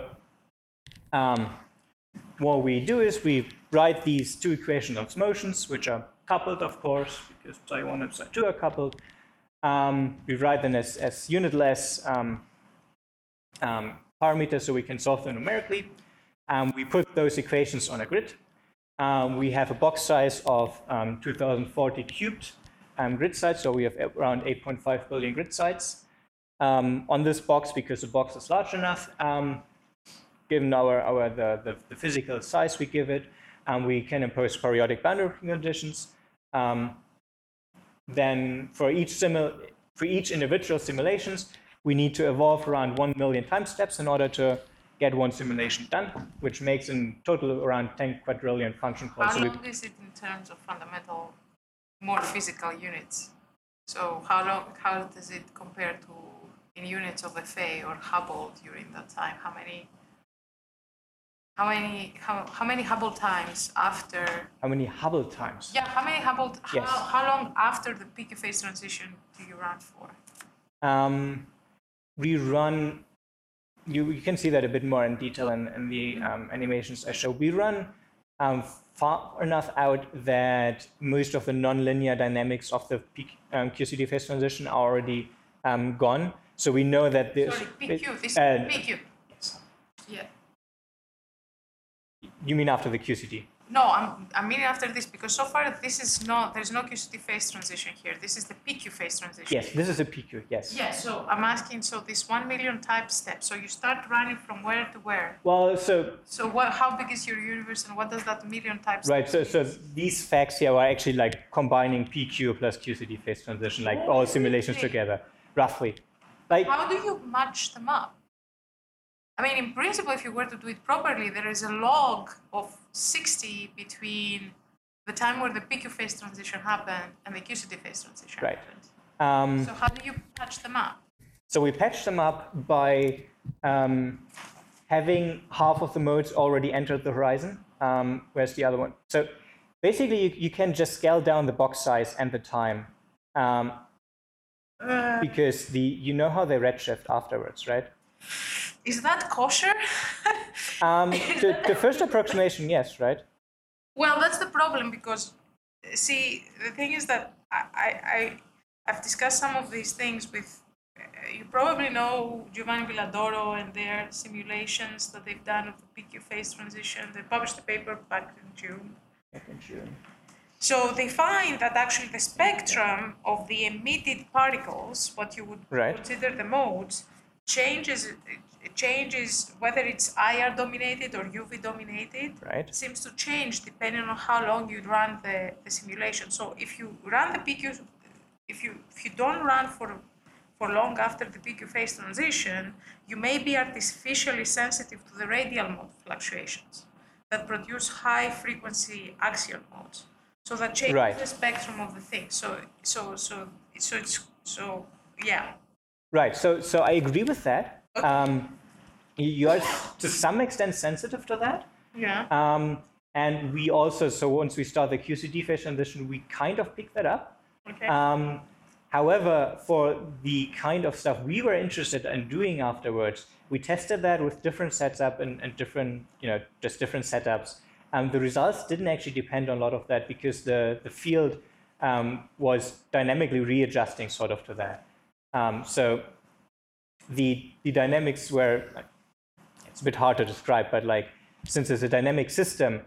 A: what we do is we write these two equations of motions, which are coupled, of course, because psi1 and psi2 are coupled. We write them as unitless parameters, so we can solve them numerically. We put those equations on a grid. We have a box size of 2040 cubed grid sites, so we have around 8.5 billion grid sites on this box, because the box is large enough, given the physical size we give it, and we can impose periodic boundary conditions. Then for each individual simulations, we need to evolve around 1 million time steps in order to get one simulation done, which makes in total around 10 quadrillion function calls.
C: How long is it in terms of fundamental, more physical units? So how does it compare to in units of FA or Hubble during that time? How many Hubble times after?
A: How many Hubble times?
C: Yeah, how many Hubble?
A: Yes.
C: How long after the PQ phase transition do you run for?
A: We run. You can see that a bit more in detail in the animations I show. We run far enough out that most of the nonlinear dynamics of the QCD phase transition are already gone. So we know that this.
C: Sorry, PQ. This is PQ.
A: Yes.
C: Yeah.
A: You mean after the QCD?
C: No, I'm meaning after this, because so far there's no QCD phase transition here. This is the PQ phase transition.
A: Yes, this is a PQ, yes.
C: Yeah, so I'm asking, so this 1 million type step, so you start running from where to where?
A: Well, so
C: how big is your universe, and what does that million type step
A: right, so these facts here are actually like combining PQ plus QCD phase transition, like all simulations together, roughly. Like,
C: how do you match them up? I mean, in principle, if you were to do it properly, there is a log of 60 between the time where the PQ phase transition happened and the QCD phase transition
A: right.
C: happened. So how do you patch them up?
A: So we patch them up by having half of the modes already entered the horizon, whereas the other one. So basically, you can just scale down the box size and the time because you know how they redshift afterwards, right?
C: Is that kosher?
A: The first approximation, yes, right?
C: Well, that's the problem because, see, the thing is that I've discussed some of these things with, you probably know Giovanni Villadoro and their simulations that they've done of the PQ phase transition. They published a paper back in June. So they find that actually the spectrum of the emitted particles, what you would consider the modes, changes whether it's IR dominated or UV dominated.
A: Right.
C: Seems to change depending on how long you run the simulation. So if you run the PQ, if you don't run for long after the PQ phase transition, you may be artificially sensitive to the radial mode fluctuations that produce high frequency axial modes. So that changes the spectrum of the thing. Yeah.
A: Right. So I agree with that.
C: Okay.
A: You are to some extent sensitive to that.
C: Yeah.
A: And we also, so once we start the QCD phase transition, we kind of pick that up.
C: Okay.
A: However, for the kind of stuff we were interested in doing afterwards, we tested that with different setups and different, just different setups. The results didn't actually depend on a lot of that because the field was dynamically readjusting sort of to that. So the dynamics were, it's a bit hard to describe, but like since it's a dynamic system,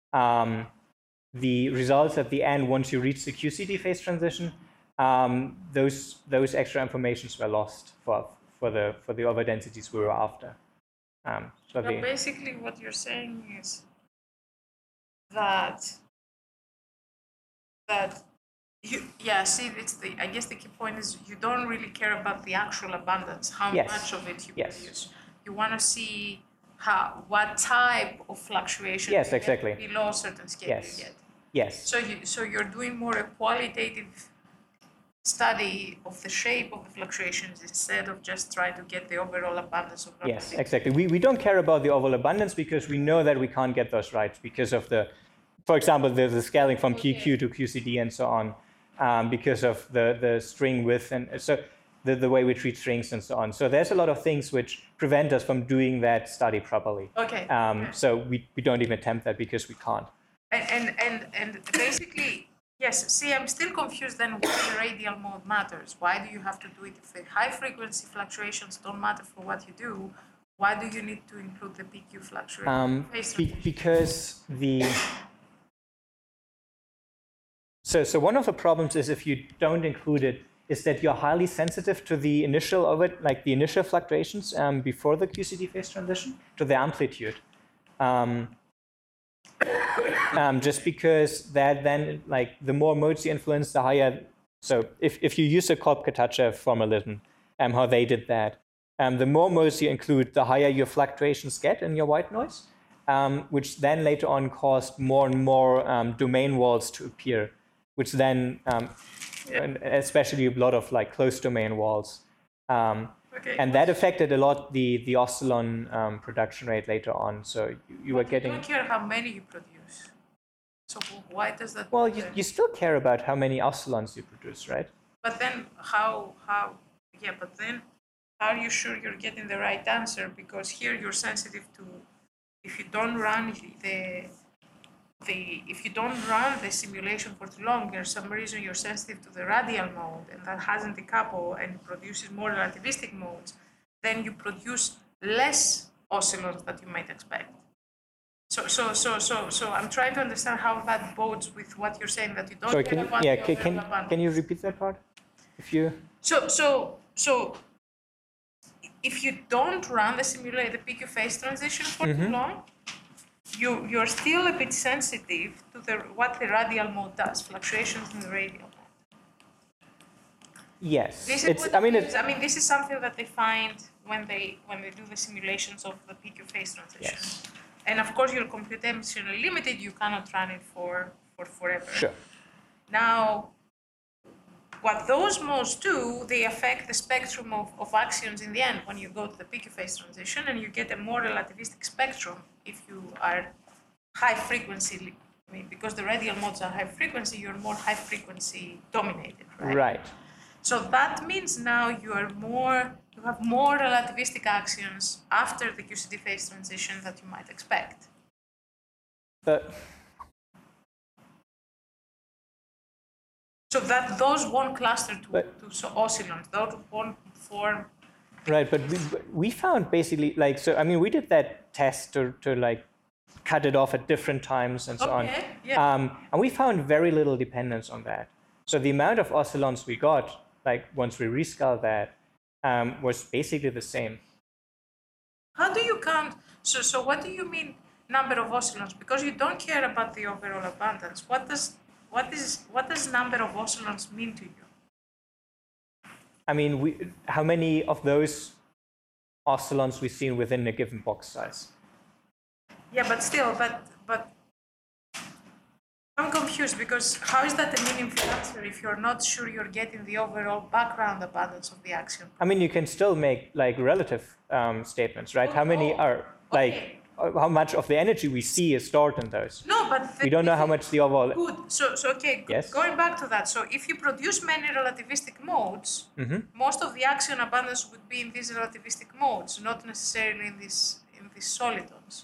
A: the results at the end, once you reach the QCD phase transition, those extra informations were lost for the overdensities we were after.
C: So basically what you're saying is that I guess the key point is you don't really care about the actual abundance, how much of it you produce. You want to see what type of fluctuation
A: exactly.
C: below a certain scale you get.
A: Yes.
C: So you're doing more a qualitative study of the shape of the fluctuations instead of just trying to get the overall abundance of
A: Yes, exactly. We don't care about the overall abundance because we know that we can't get those right because of for example, the scaling from PQ to QCD and so on, because of the string width and so the way we treat strings and so on. So there's a lot of things which prevent us from doing that study properly.
C: Okay.
A: So we don't even attempt that because we can't.
C: And basically, yes, see, I'm still confused then why the radial mode matters. Why do you have to do it? If the high frequency fluctuations don't matter for what you do, why do you need to include the PQ fluctuation?
A: Because So one of the problems is if you don't include it, is that you're highly sensitive to the initial initial fluctuations before the QCD phase transition, to the amplitude. Just because that then, the more modes you influence, the higher. So if you use the Kolb-Katachev formalism, how they did that, the more modes you include, the higher your fluctuations get in your white noise, which then later on caused more and more domain walls to appear, which then, and especially a lot of closed domain walls. And that affected a lot the oscillon production rate later on. So you were getting.
C: You don't care how many you produce. So why does that?
A: Well, you still care about how many oscillons you produce, right?
C: But then how are you sure you're getting the right answer? Because here you're sensitive to, if you don't run if you don't run the simulation for too long, for some reason you're sensitive to the radial mode and that hasn't decoupled and produces more relativistic modes, then you produce less oscillons that you might expect. So I'm trying to understand how that bodes with what you're saying that you don't.
A: Sorry, can you repeat that part? If you.
C: So if you don't run the PQ phase transition for too long, you're still a bit sensitive to what the radial mode does, fluctuations in the radial mode.
A: Yes.
C: This is something that they find when they do the simulations of the PQ phase transition.
A: Yes.
C: And of course, you're computationally limited. You cannot run it for forever.
A: Sure.
C: Now, what those modes do, they affect the spectrum of axions in the end when you go to the PQ phase transition, and you get a more relativistic spectrum if you are high frequency. Because the radial modes are high frequency, you're more high frequency dominated, right?
A: Right.
C: So that means now you have more relativistic actions after the QCD phase transition that you might expect. So that those won't cluster to oscillons, those won't form.
A: Right, but we found basically like, so I mean, we did that test to like cut it off at different times and so on.
C: Yeah.
A: And we found very little dependence on that. So the amount of oscillons we got, like once we rescaled that, was basically the same.
C: How do you count? So what do you mean number of oscillons? Because you don't care about the overall abundance. What does number of oscillons mean to you?
A: I mean, how many of those oscillons we've seen within a given box size?
C: Yeah, but still, but I'm confused because how is that a meaningful answer if you're not sure you're getting the overall background abundance of the action?
A: I mean, you can still make like relative statements, right? How many are like, how much of the energy we see is stored in those?
C: No, but
A: We don't know how much the overall.
C: Good. So okay. Good.
A: Yes.
C: Going back to that. So if you produce many relativistic modes, most of the action abundance would be in these relativistic modes, not necessarily in these solitons.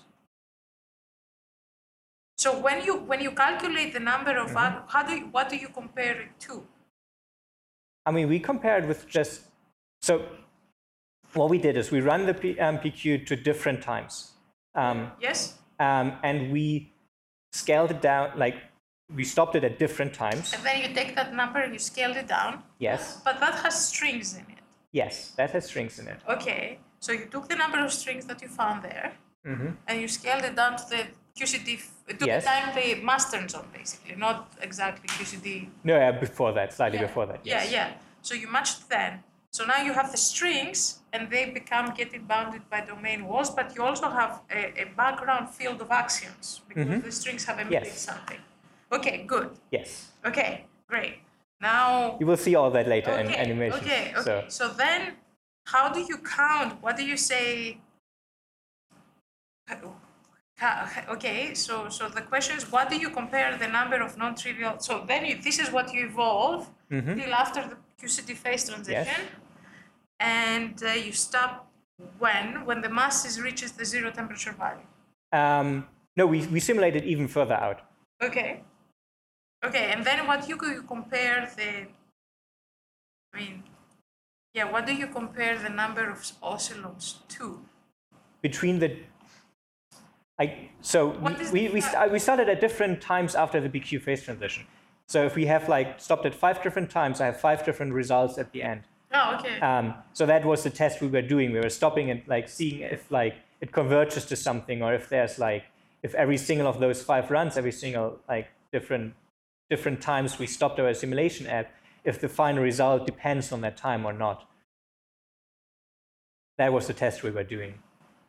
C: So when you calculate the number of what do you compare it to?
A: I mean, we compared with just so. What we did is we run the PQ to different times.
C: Yes.
A: And we scaled it down, like we stopped it at different times.
C: And then you take that number and you scale it down.
A: Yes.
C: But that has strings in it.
A: Yes, that has strings in it.
C: Okay. So you took the number of strings that you found there, and you scaled it down to the QCD, to
A: Yes.
C: the time the master zone, basically, not exactly QCD.
A: No, yeah, before that, slightly before that. Yes.
C: Yeah. So you matched then. So now you have the strings, and they become getting bounded by domain walls, but you also have a background field of actions because the strings have emitted
A: Yes.
C: something. Okay, good.
A: Yes.
C: Okay, great. Now.
A: You will see all that later in animation.
C: Okay.
A: So,
C: So then, how do you count? What do you say? Okay, so the question is, what do you compare the number of non-trivial? So then this is what you evolve till after the QCD phase transition, and you stop when the mass reaches the zero temperature value.
A: no, we simulated even further out.
C: Okay, and then what you compare what do you compare the number of oscillons to?
A: Between the we started at different times after the BQ phase transition. So if we have like stopped at 5 different times, I have 5 different results at the end.
C: Oh, okay.
A: So that was the test we were doing. We were stopping and like seeing if like it converges to something, or if there's like if every single of those 5 runs, every single like different times we stopped our simulation at, if the final result depends on that time or not. That was the test we were doing.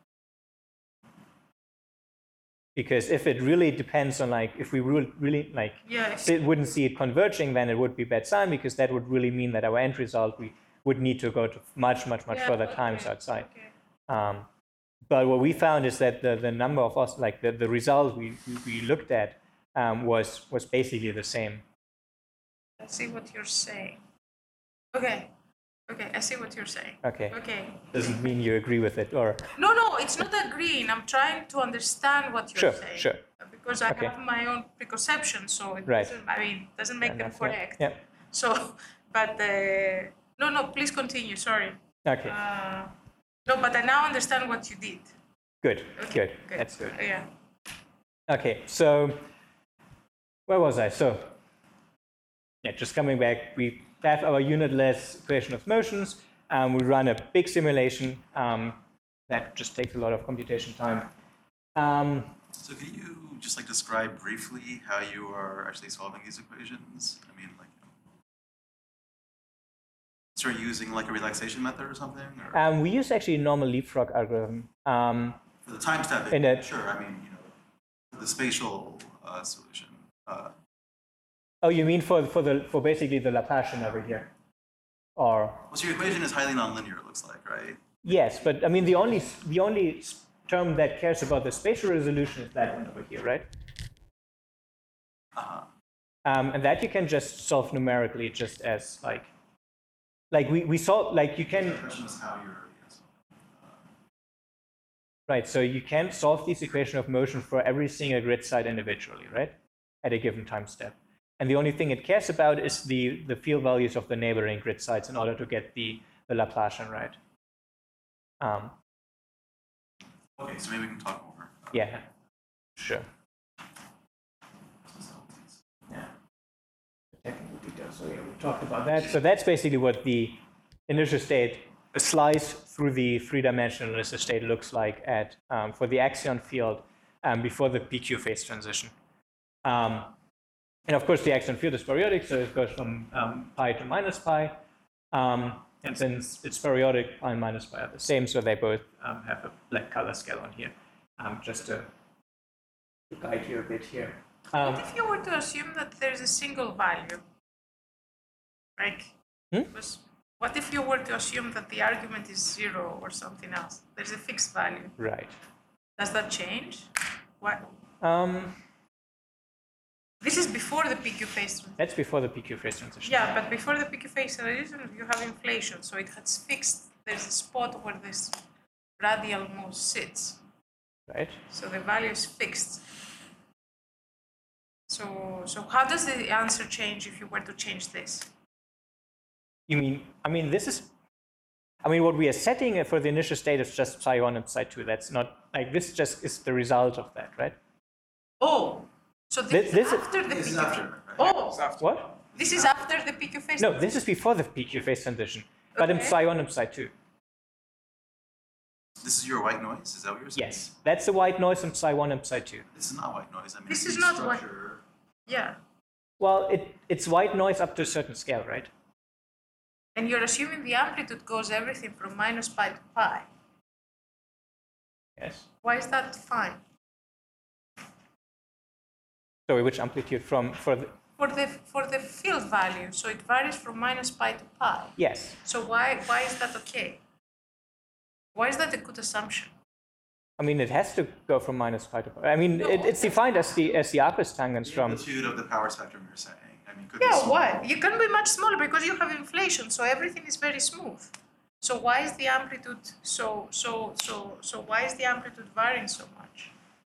A: Because if it really depends on like, if we really like, wouldn't see it converging, then it would be bad sign, because that would really mean that our end result, we would need to go to much further times outside.
C: Okay.
A: But what we found is that the number of us, like the result we looked at was basically the same.
C: I see what you're saying. Okay, I see what you're saying.
A: Okay.
C: Okay.
A: Doesn't mean you agree with it, or
C: No, it's not agreeing. I'm trying to understand what you're saying.
A: Sure.
C: Because I have my own preconceptions, so it doesn't make them correct.
A: Yeah.
C: So, but no, please continue. Sorry.
A: Okay.
C: No, but I now understand what you did.
A: Good. That's good.
C: Yeah.
A: Okay, so where was I? So, just coming back, we have our unitless equation of motions. We run a big simulation that just takes a lot of computation time.
D: So can you just like describe briefly how you are actually solving these equations? I mean, like, so you're using like a relaxation method or something? Or?
A: We use actually a normal leapfrog algorithm.
D: For the time step, sure. I mean, for the spatial solution.
A: Oh, you mean for basically the Laplacian over here, or?
D: Well, so your equation is highly nonlinear. It looks like, right?
A: Yes, but I mean the only term that cares about the spatial resolution is that one over here, right? And that you can just solve numerically, just as like like we saw, like you
D: The
A: can,
D: question was how you're, yes.
A: right, so you can solve this equation of motion for every single grid site individually, right, at a given time step. And the only thing it cares about is the field values of the neighboring grid sites in order to get the Laplacian right.
D: Okay, so maybe we can talk more.
A: Yeah, sure. Yeah. Technical details. So yeah, we talked about that. So that's basically what the initial state, a slice through the three-dimensional initial state looks like at for the axion field before the PQ phase transition. And of course, the axion field is periodic, so it goes from pi to minus pi. And since it's periodic, pi and minus pi are the same, so they both have a black color scale on here. Just to guide you a bit here.
C: What if you were to assume that there's a single value? Like, what if you were to assume that the argument is 0 or something else? There's a fixed value.
A: Right.
C: Does that change? What? This is before the PQ phase transition.
A: That's before the PQ phase transition.
C: Yeah, but before the PQ phase transition, you have inflation, so it has fixed. There's a spot where this radial most sits.
A: Right.
C: So the value is fixed. So how does the answer change if you were to change this?
A: You mean, this is, what we are setting for the initial state is just psi 1 and psi 2. That's not, like, this just is the result of that, right?
C: Oh, so this is after the
D: This is
C: PQ
D: after,
C: phase.
D: right?
C: Oh,
A: What?
C: this is after the PQ phase.
A: No, this is before the PQ phase transition, but in
C: Okay.
A: psi 1 and psi 2.
D: This is your white noise, is that what you're saying?
A: Yes, that's the white noise in psi 1 and psi 2.
D: This is not white noise, I mean,
C: This
D: it's
C: is
D: the
C: not white.
D: structure.
C: Yeah,
A: Well, it's white noise up to a certain scale, right?
C: and you're assuming the amplitude goes everything from minus pi to pi.
A: Yes.
C: Why is that fine?
A: So which amplitude for
C: For the field value, so it varies from minus pi to pi.
A: yes.
C: So why is that okay? Why is that a good assumption?
A: It has to go from minus pi to pi. It's defined as the Apis tangents
D: The
A: from.
D: amplitude of the power spectrum you're saying, could
C: Yeah,
D: be small.
C: why? You can be much smaller because you have inflation, so everything is very smooth. So why is the amplitude so why is the amplitude varying so much?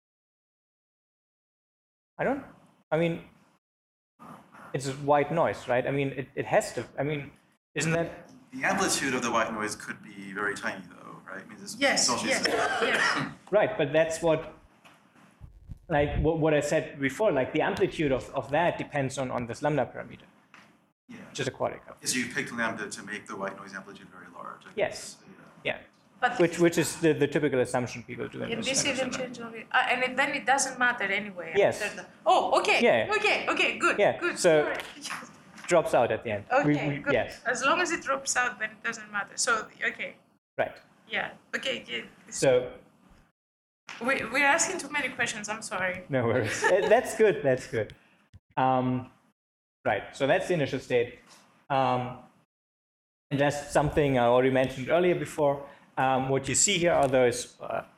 A: It's white noise, right? It has to. Isn't that?
D: The amplitude of the white noise could be very tiny though, right? This
C: Yes,
D: social
C: yes,
D: system.
C: yes.
A: Right, but that's what I said before, like the amplitude of that depends on this lambda parameter,
D: Yeah.
A: which is a quadratic.
D: So you picked lambda to make the white noise amplitude very large. I
A: Yes.
D: guess.
A: Yeah.
C: But
A: Which is the typical assumption people do.
C: in
A: those
C: this
A: kind of
C: even
A: scenarios.
C: change of it, then it doesn't matter anyway.
A: Yes.
C: after the- Oh, okay.
A: Yeah.
C: Okay. Good.
A: Yeah,
C: Good.
A: so-
C: Sorry.
A: Drops out at the end.
C: Okay. Good.
A: Yes.
C: As long as it drops out, then it doesn't matter. So okay.
A: Right.
C: Yeah. Okay. Yeah.
A: So
C: We're asking too many questions. I'm sorry.
A: no worries. That's good. That's good. Right. So that's the initial state. And that's something I already mentioned earlier before. What you see here are those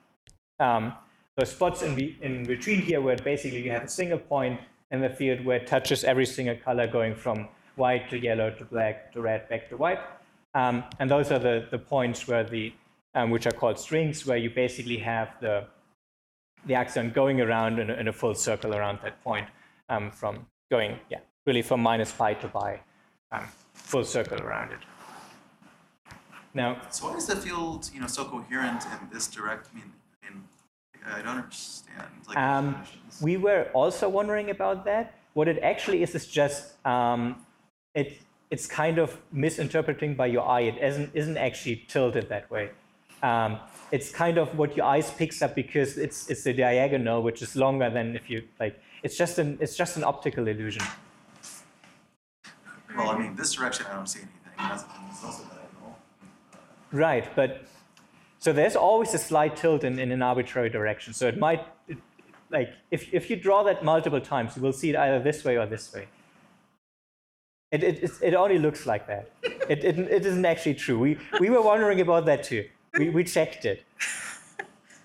A: spots in between here where basically you have a single point in the field where it touches every single color going from white to yellow to black to red back to white. And those are the points where which are called strings, where you basically have the axion going around in a full circle around that point, from going, really from minus pi to pi, full circle around it. Now,
D: So why is the field, so coherent in this direct? I don't understand. Like definitions.
A: we were also wondering about that. What it actually is just it's kind of misinterpreting by your eye. It isn't actually tilted that way. It's kind of what your eyes picks up because it's a diagonal, which is longer than if you like. It's just an optical illusion.
D: Well, this direction I don't see anything. It's also diagonal.
A: Right, but so there's always a slight tilt in an arbitrary direction. So it might, if you draw that multiple times, you will see it either this way or this way. It only looks like that. It isn't actually true. We were wondering about that too. We checked it.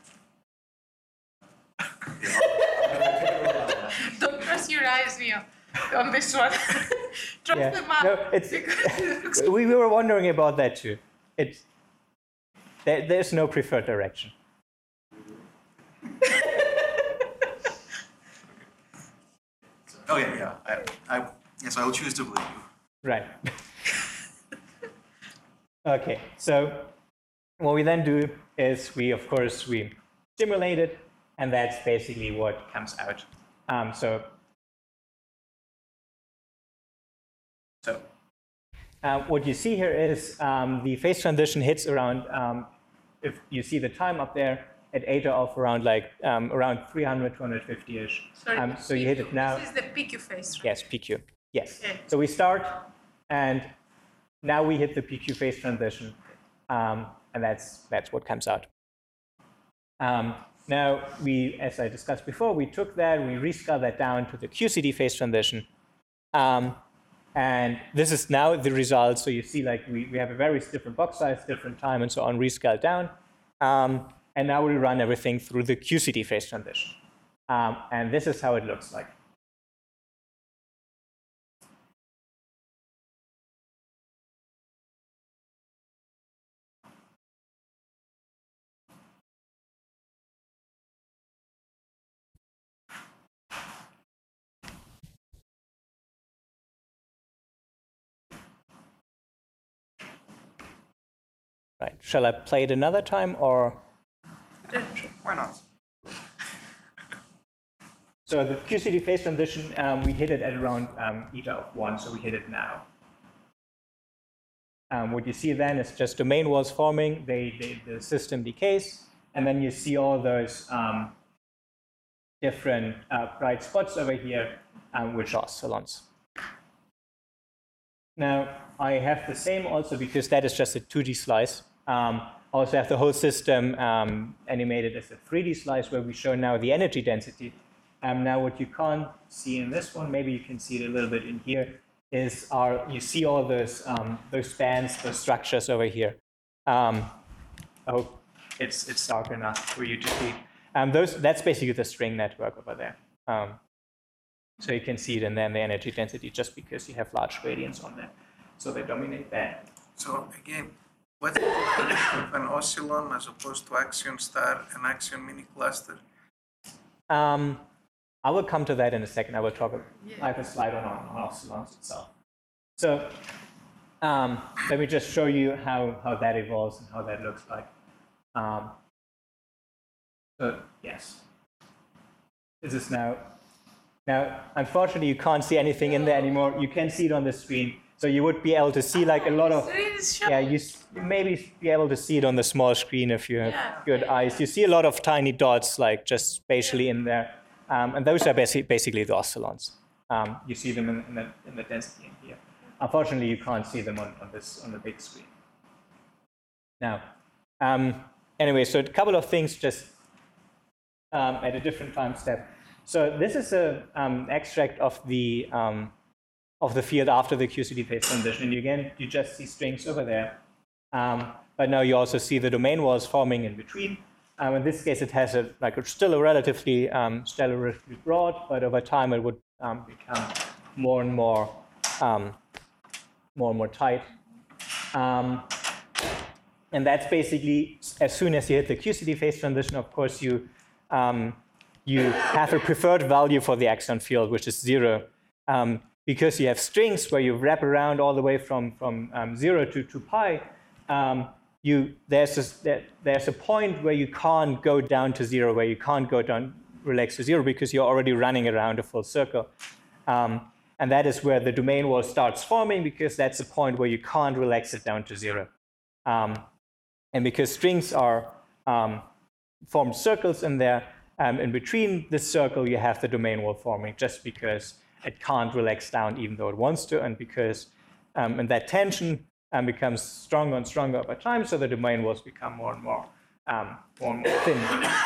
C: Don't trust your eyes, Neil. on this one. Drop
A: Yeah.
C: them up.
A: No, it's, we were wondering about that too. There's no preferred direction.
D: Oh, yeah. Yes, I will choose to believe you.
A: Right. Okay, so what we then do is we simulate it, and that's basically what comes out. What you see here is the phase transition hits around, if you see the time up there, at eta of around 300, 250-ish.
C: Sorry,
A: So you hit it now.
C: This is the PQ phase, right?
A: Yes, PQ. Yes.
C: Okay.
A: So we start, and now we hit the PQ phase transition, and that's what comes out. Now, as I discussed before, we took that, we rescaled that down to the QCD phase transition, and this is now the result. So you see, we have a very different box size, different time, and so on, rescaled down. And now we run everything through the QCD phase transition. And this is how it looks like. Right. Shall I play it another time, or?
H: Why not?
A: So the QCD phase transition, we hit it at around eta of 1, so we hit it now. What you see then is just domain walls forming, the system decays, and then you see all those different bright spots over here, which are oscillons. Now, I have the same also because that is just a 2D slice. Also have the whole system animated as a 3D slice where we show now the energy density. Now what you can't see in this one, maybe you can see it a little bit in here, is you see all those bands, those structures over here. I hope it's dark enough for you to see. That's basically the string network over there. So you can see it, and then the energy density, just because you have large gradients on there. So they dominate that.
B: So again, what's the difference of an oscillon as opposed to axion star and axion mini cluster?
A: I will come to that in a second. I will I have a slide on oscillons itself. So let me just show you how that evolves and how that looks like. So yes, this is now. Now, unfortunately, you can't see anything in there anymore. You can see it on the screen. So you would be able to see a lot of, you maybe be able to see it on the small screen if you have good eyes. You see a lot of tiny dots, just spatially in there. And those are basically the oscillons. You see them in the density in here. Unfortunately, you can't see them on the big screen. Now, anyway, so a couple of things just at a different time step. So this is an extract of the field after the QCD phase transition. And again, you just see strings over there. But now you also see the domain walls forming in between. In this case, it has still a relatively broad, but over time it would become more and more tight. And that's basically, as soon as you hit the QCD phase transition, of course, you have a preferred value for the axion field, which is 0. Because you have strings where you wrap around all the way from 0 to pi, there's a point where you can't go down to 0, where you can't go down, relax to 0, because you're already running around a full circle. And that is where the domain wall starts forming, because that's the point where you can't relax it down to 0. And because strings are formed circles in there, in between this circle, you have the domain wall forming, just because it can't relax down even though it wants to, and because and that tension becomes stronger and stronger over time, so the domain walls become more and more thin.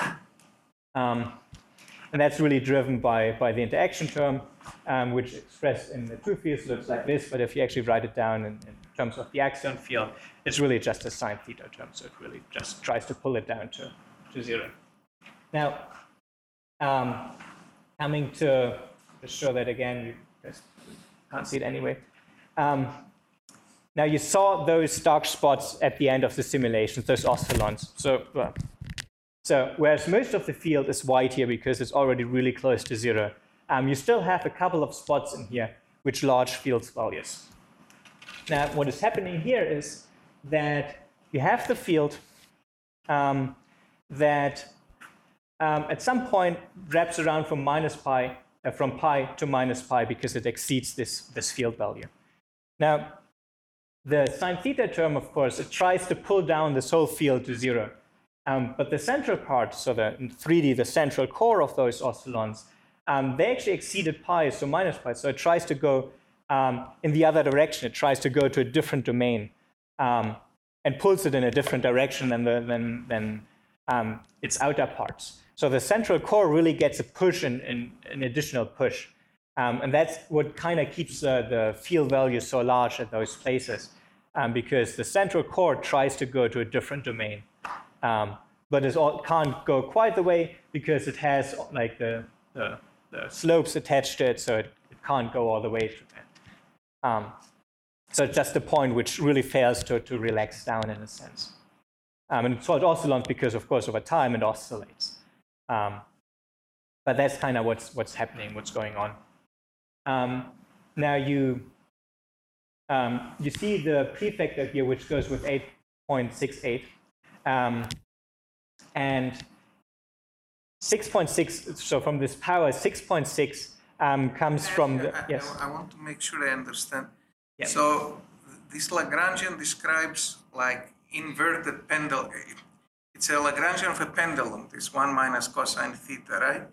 A: And that's really driven by the interaction term, which expressed in the two fields looks like this, but if you actually write it down in terms of the axion field, it's really just a sine theta term, so it really just tries to pull it down to 0. Now, coming to show that again, Just can't see it anyway. Now you saw those dark spots at the end of the simulations, those oscillons. So whereas most of the field is white here because it's already really close to zero, you still have a couple of spots in here which large field values. Now what is happening here is that you have the field that at some point wraps around from from pi to minus pi because it exceeds this field value. Now, the sine theta term, of course, it tries to pull down this whole field to zero. But the central part, so in 3D, the central core of those oscillons, they actually exceeded pi, so minus pi. So it tries to go in the other direction. It tries to go to a different domain and pulls it in a different direction than its outer parts. So the central core really gets a push, an additional push. And that's what kind of keeps the field value so large at those places, because the central core tries to go to a different domain. But it can't go quite the way because it has like the slopes attached to it, so it can't go all the way to that. So it's just a point which really fails to relax down in a sense. And it's called oscillons because, of course, over time it oscillates. But that's kind of what's happening, what's going on. Now you see the prefactor here, which goes with 8.68. And 6.6, so from this power, 6.6 comes from the, yes?
B: I want to make sure I understand.
A: Yeah.
B: So this Lagrangian describes like inverted pendulum. It's a Lagrangian of a pendulum, this 1 minus cosine theta, right?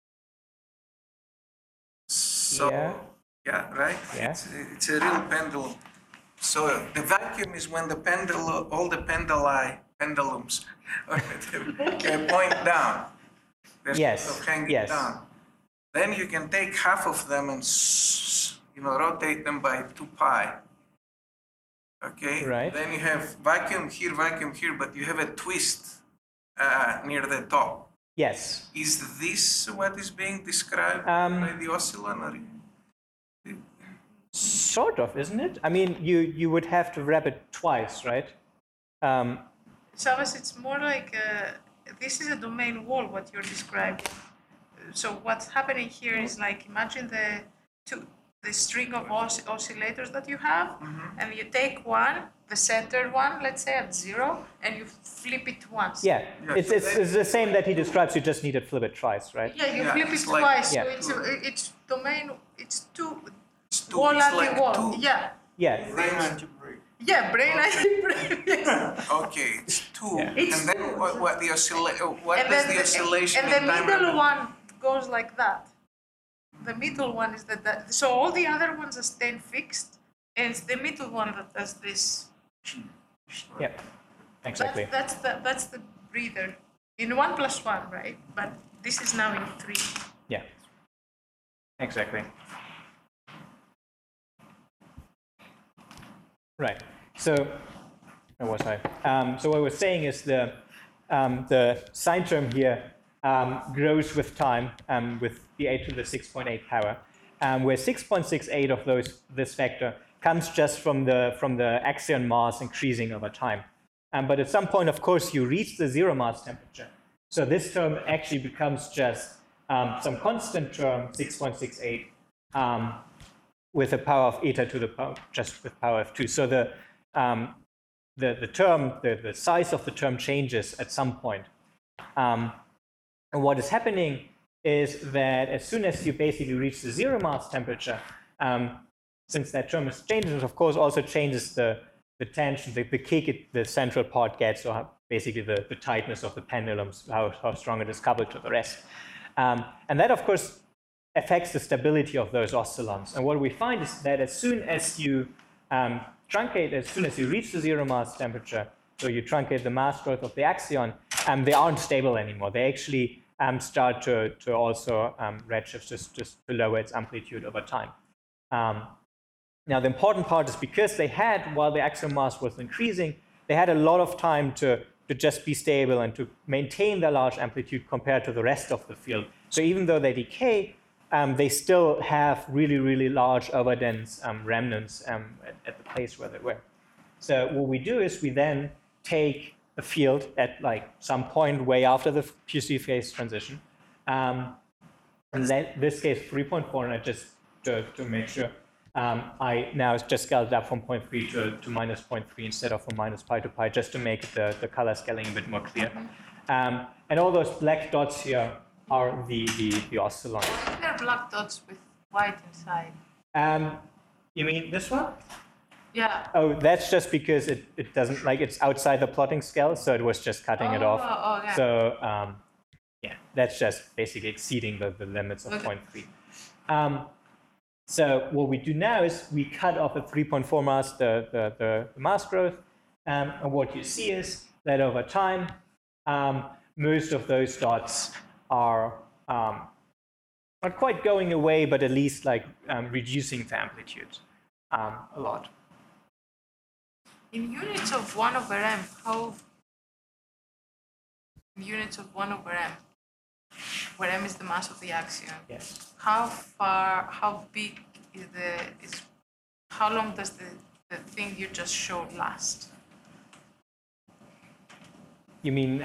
B: So, yeah, right?
A: Yeah.
B: It's a real pendulum. So the vacuum is when the pendulum, all the pendulums point down.
A: Yes.
B: Hanging
A: Yes.
B: down. Then you can take half of them and rotate them by 2 pi. Okay.
A: Right.
B: Then you have vacuum here, but you have a twist near the top.
A: Yes.
B: Is this what is being described by the oscillon? Or?
A: Sort of, isn't it? I mean, you would have to wrap it twice, right?
C: Savas, it's more like this is a domain wall, what you're describing. So what's happening here is like, imagine the string of oscillators that you have, and you take one, the center one, let's say at 0, and you flip it once.
A: Yeah, it's the same that he describes, you just need to flip it twice, right?
C: Yeah, you flip it
B: like,
C: twice,
A: yeah.
C: so it's domain, it's two,
B: two,
C: wall
B: it's
C: anti
B: like
C: wall.
B: two.
C: Yeah.
A: Yeah.
C: Yeah, brain anti-brain. Yes.
B: Okay, it's 2.
A: Yeah.
C: It's
B: and then
C: two.
B: what the oscillation
C: and the
B: in time
C: middle
B: remember?
C: one goes like that. The middle one is that. So all the other ones are staying fixed, and it's the middle one that does this.
A: Yeah. Exactly.
C: That's the breather in 1 + 1, right? But this is now in 3.
A: Yeah. Exactly. Right. So, where was I? So what we're saying is the sine term here grows with time with the 8 to the 6.8 power, where 6.68 of this vector comes just from the axion mass increasing over time. But at some point, of course, you reach the 0 mass temperature. So this term actually becomes just some constant term, 6.68, with a power of eta to the power, just with power of 2. So the term, the size of the term changes at some point. And what is happening is that as soon as you basically reach the 0 mass temperature, since that term is changing, it of course also changes the tension, the kick the central part gets, or basically the tightness of the pendulums, how strong it is coupled to the rest. And that, of course, affects the stability of those oscillons. And what we find is that as soon as you truncate, as soon as you reach the 0 mass temperature, so you truncate the mass growth of the axion, they aren't stable anymore. They actually start to also redshift just to lower its amplitude over time. Now, the important part is because they had, while the axion mass was increasing, they had a lot of time to just be stable and to maintain their large amplitude compared to the rest of the field. So even though they decay, they still have really, really large overdense remnants at the place where they were. So what we do is we then take a field at like some point way after the QC phase transition. In this case, 3.4, and I just to make sure, I now just scaled it up from 0.3 to minus 0.3 instead of from minus pi to pi, just to make the color scaling a bit more clear. And all those black dots here are the oscillons.
C: Why there are black dots with white inside?
A: You mean this one?
C: Yeah.
A: Oh, that's just because it doesn't, like, it's outside the plotting scale, so it was just cutting it off.
C: Oh, yeah.
A: So, yeah, that's just basically exceeding the limits of 0.3. So what we do now is we cut off at 3.4 mass the mass growth, and what you see is that over time, most of those dots are not quite going away, but at least like reducing the amplitude a lot.
C: In units of 1 over m, in units of 1 over m, where m is the mass of the axion,
A: Yes.
C: how big is how long does the thing you just showed last?
A: You mean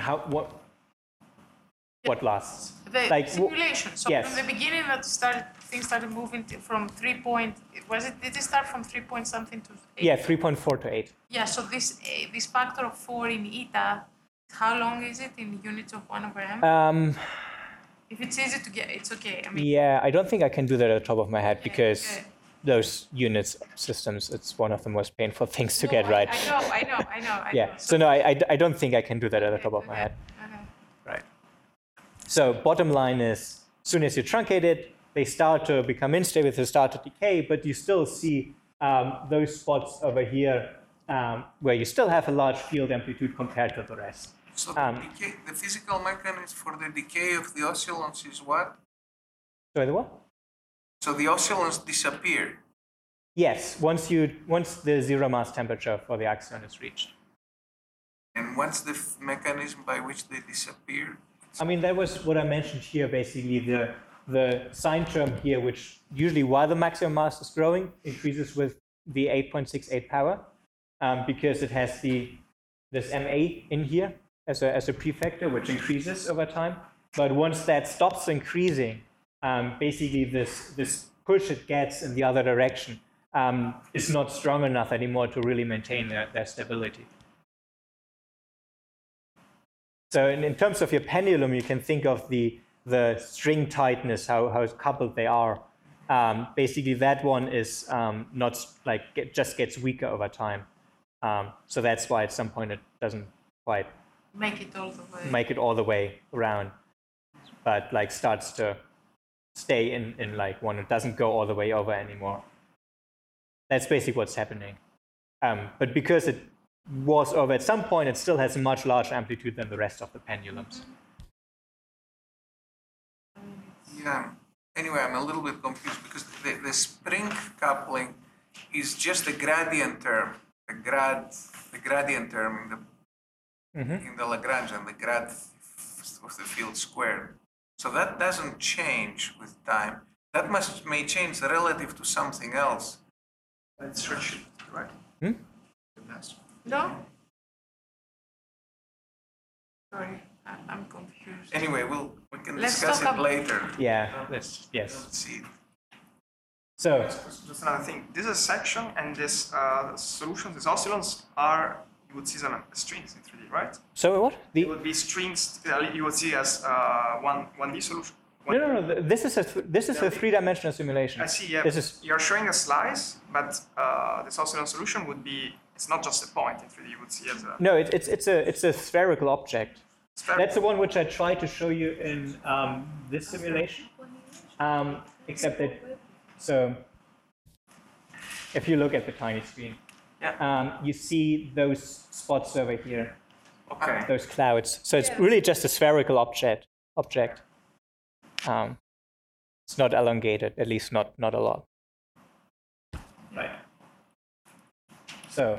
A: what lasts?
C: The
A: Like,
C: simulation. So
A: yes.
C: from the beginning that things started moving from 3 point, did it start from 3 point something to 8?
A: Yeah, 3.4 to 8.
C: Yeah, so this factor of 4 in eta, how long is it in units of 1 over m? If it's easy to get, it's okay. I mean,
A: Yeah, I don't think I can do that at the top of my head because
C: okay.
A: those units systems, it's one of the most painful things to
C: No,
A: get right.
C: I know.
A: Yeah, so no, I don't think I can do that at the top of my head.
C: Okay.
A: Right. So bottom line is, as soon as you truncate it, they start to become unstable, they start to decay, but you still see those spots over here where you still have a large field amplitude compared to the rest.
B: So the physical mechanism for the decay of the oscillons is what?
A: Sorry, the what?
B: So the oscillons disappear.
A: Yes, once the zero mass temperature for the axion is reached.
B: And what's the mechanism by which they disappear?
A: I mean, that was what I mentioned here, basically the sine term here, which usually while the maximum mass is growing, increases with the 8.68 power, because it has this MA in here as a prefactor, which increases over time. But once that stops increasing, basically this push it gets in the other direction is not strong enough anymore to really maintain their stability. So in terms of your pendulum, you can think of the string tightness, how coupled they are. Basically, that one is not like just gets weaker over time. So that's why at some point it doesn't quite
C: Make it all the way.
A: make it all the way around, but like starts to stay in like one. It doesn't go all the way over anymore. That's basically what's happening. But because it was over at some point, it still has a much larger amplitude than the rest of the pendulums.
B: Yeah. Anyway, I'm a little bit confused because the spring coupling is just a gradient term. The gradient term in the Lagrangian, the grad of the field squared. So that doesn't change with time. That may change relative to something else.
H: It's redshift, right?
C: No? Sorry, I'm confused.
B: Anyway, we can
C: Let's
B: discuss
C: talk
B: it later.
A: Yeah, yes.
B: Let's see.
A: So
H: Just another thing. This is section, and this solutions, these oscillons are, you would see them as strings in 3D, right?
A: so what?
H: It would be strings. You would see as 1D solution.
A: No. This is a three-dimensional simulation.
H: I see. Yeah.
A: This is
H: You're showing a slice, but this oscillon solution would be. It's not just a point in 3D. You would see as a.
A: no. It's a spherical object. That's the one which I tried to show you in this simulation. Except that, so if you look at the tiny screen, you see those spots over here,
H: Okay.
A: those clouds. So it's really just a spherical object. It's not elongated, at least not a lot. Right. So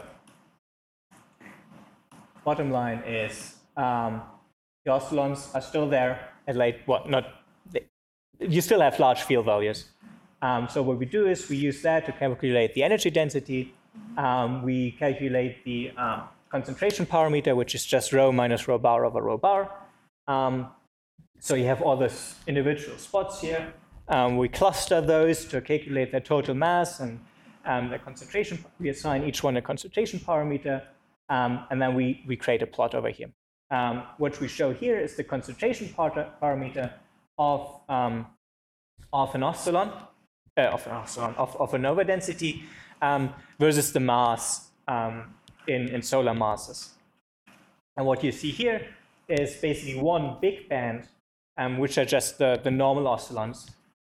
A: bottom line is the oscillons are still there at like you still have large field values. So what we do is we use that to calculate the energy density. We calculate the concentration parameter, which is just rho minus rho bar over rho bar. So you have all these individual spots here. We cluster those to calculate their total mass and the concentration. We assign each one a concentration parameter, and then we create a plot over here. What we show here is the concentration parameter of an oscillon, of a nova density versus the mass in solar masses. And what you see here is basically one big band, which are just the normal oscillons.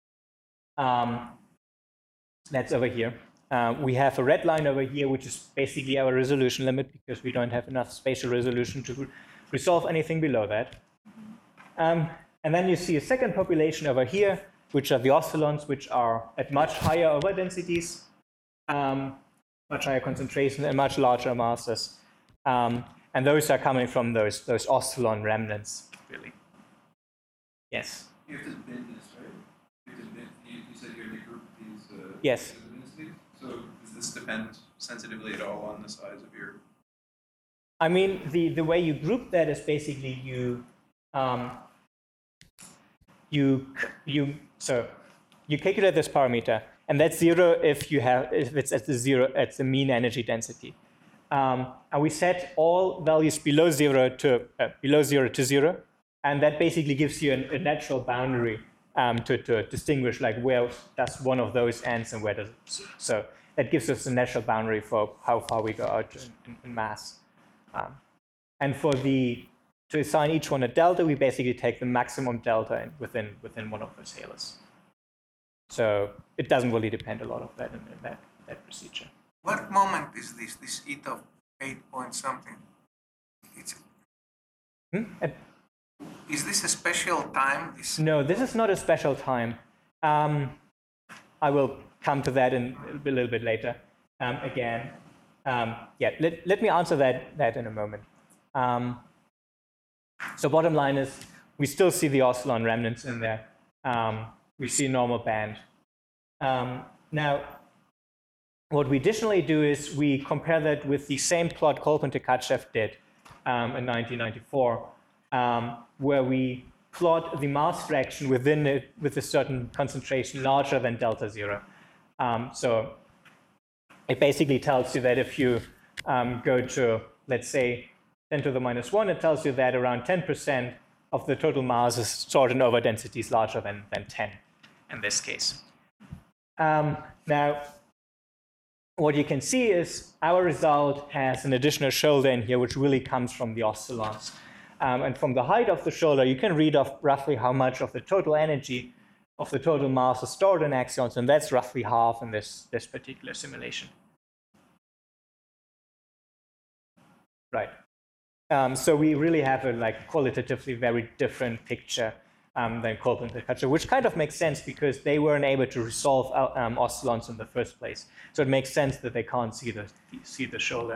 A: That's over here. We have a red line over here, which is basically our resolution limit because we don't have enough spatial resolution to resolve anything below that. And then you see a second population over here, which are the oscillons, which are at much higher over densities, much higher concentration, and much larger masses. And those are coming from those oscillon remnants, really. Yes?
G: You have to bend this, right? Because you said you're going to group these
A: yes.
G: densities. So does this depend sensitively at all on the size of your...
A: I mean, the way you group that is basically you calculate this parameter, and that's zero if it's at the mean energy density. And we set all values below zero to zero, and that basically gives you a natural boundary to distinguish like where does one of those ends and where does it. So that gives us a natural boundary for how far we go out in mass. And to assign each one a delta, we basically take the maximum delta within one of those halos. So it doesn't really depend a lot of that in that procedure.
B: What moment is this ETA of 8 point something? Is this a special time?
A: No, this is not a special time. I will come to that a little bit later again. Let me answer that in a moment. So bottom line is, we still see the oscillon remnants in there. We see a normal band. Now, what we additionally do is we compare that with the same plot Kolpin-Tkachev did in 1994, where we plot the mass fraction within it with a certain concentration larger than delta zero. So it basically tells you that if you go to, let's say, 10 to the minus 1, it tells you that around 10% of the total mass is stored in overdensities larger than 10 in this case. Now, what you can see is our result has an additional shoulder in here, which really comes from the oscillons. And from the height of the shoulder, you can read off roughly how much of the total energy of the total mass is stored in axions, and that's roughly half in this particular simulation. Right. So we really have a qualitatively very different picture than Kolpin-Tkachev, which kind of makes sense because they weren't able to resolve oscillons in the first place. So it makes sense that they can't see the shoulder.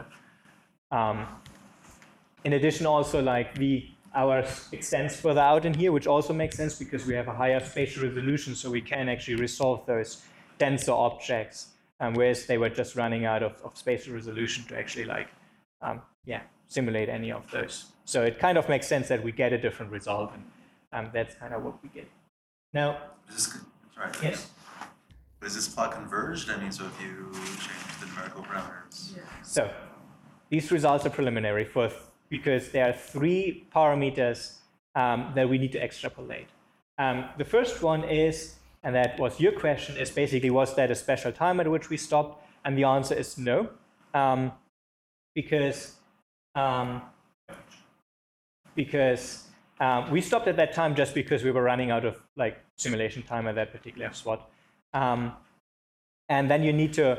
A: In addition, also ours extends further out in here, which also makes sense because we have a higher spatial resolution, so we can actually resolve those denser objects, whereas they were just running out of spatial resolution to actually simulate any of those. So it kind of makes sense that we get a different result, and that's kind of what we get. Now, yes.
D: But is this plot converged? I mean, so if you change the numerical parameters?
C: Yeah.
A: So these results are preliminary because there are 3 parameters that we need to extrapolate. The first one is, and that was your question, is basically, was that a special time at which we stopped? And the answer is no, because we stopped at that time just because we were running out of simulation time at that particular spot. And then you need to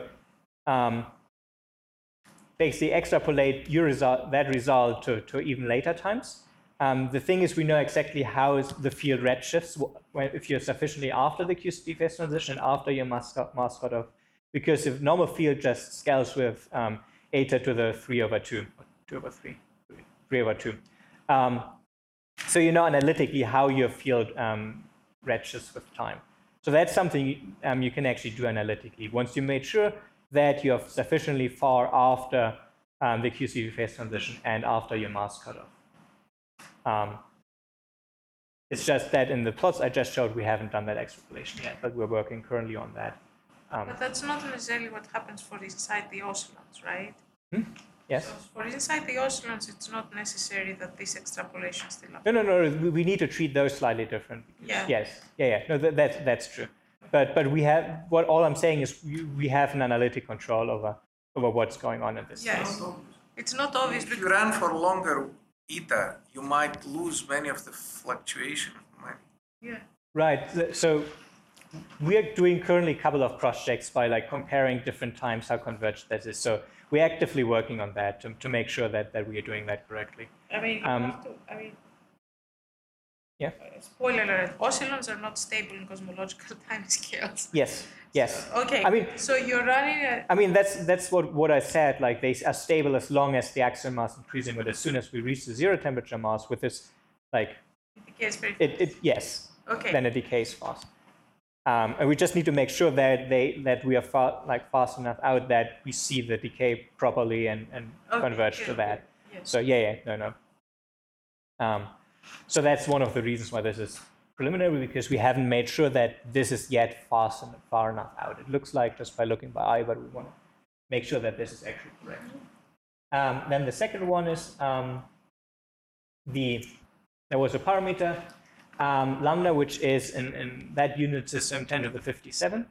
A: basically extrapolate that result to even later times. The thing is, we know exactly how the field redshifts if you're sufficiently after the QCD phase transition, after your mass cut off, because if normal field just scales with eta to the 3 over 2, 2 over 3, 3 over 2. So you know analytically how your field retches with time. So that's something you can actually do analytically. Once you made sure that you're sufficiently far after the QCD phase transition and after your mass cutoff. It's just that in the plots I just showed, we haven't done that extrapolation yet, but we're working currently on that.
C: But that's not necessarily what happens for inside the oscillons, right?
A: Yes?
C: So for inside the oscillons, it's not necessary that this extrapolation still happens.
A: No. We need to treat those slightly different.
C: Yeah.
A: Yes. Yeah. No, that's true. But we have all I'm saying is we have an analytic control over what's going on in this
C: Yes.
A: case.
C: It's not obvious
B: If you
C: because
B: run for longer eta, you might lose many of the fluctuation.
C: yeah.
A: Right. So we are doing currently a couple of cross checks by like comparing different times how converged that is. So we're actively working on that to make sure that we are doing that correctly.
C: I mean, you have to,
A: Yeah.
C: Spoiler alert, oscillons are not stable in cosmological time scales.
A: Yes.
C: Okay,
A: I mean,
C: so you're running a...
A: I mean, that's what I said. Like they are stable as long as the axial mass increasing, but as soon as we reach the zero temperature mass with this, like
C: It decays very
A: yes,
C: Okay.
A: then it decays fast. And we just need to make sure that we are fast enough out that we see the decay properly and converge to that.
C: Yes.
A: So no. So that's one of the reasons why this is preliminary, because we haven't made sure that this is yet far enough out. It looks like just by looking by eye, but we want to make sure that this is actually correct. Then the second one is there was a parameter lambda, which is in that unit system 10 to the 57,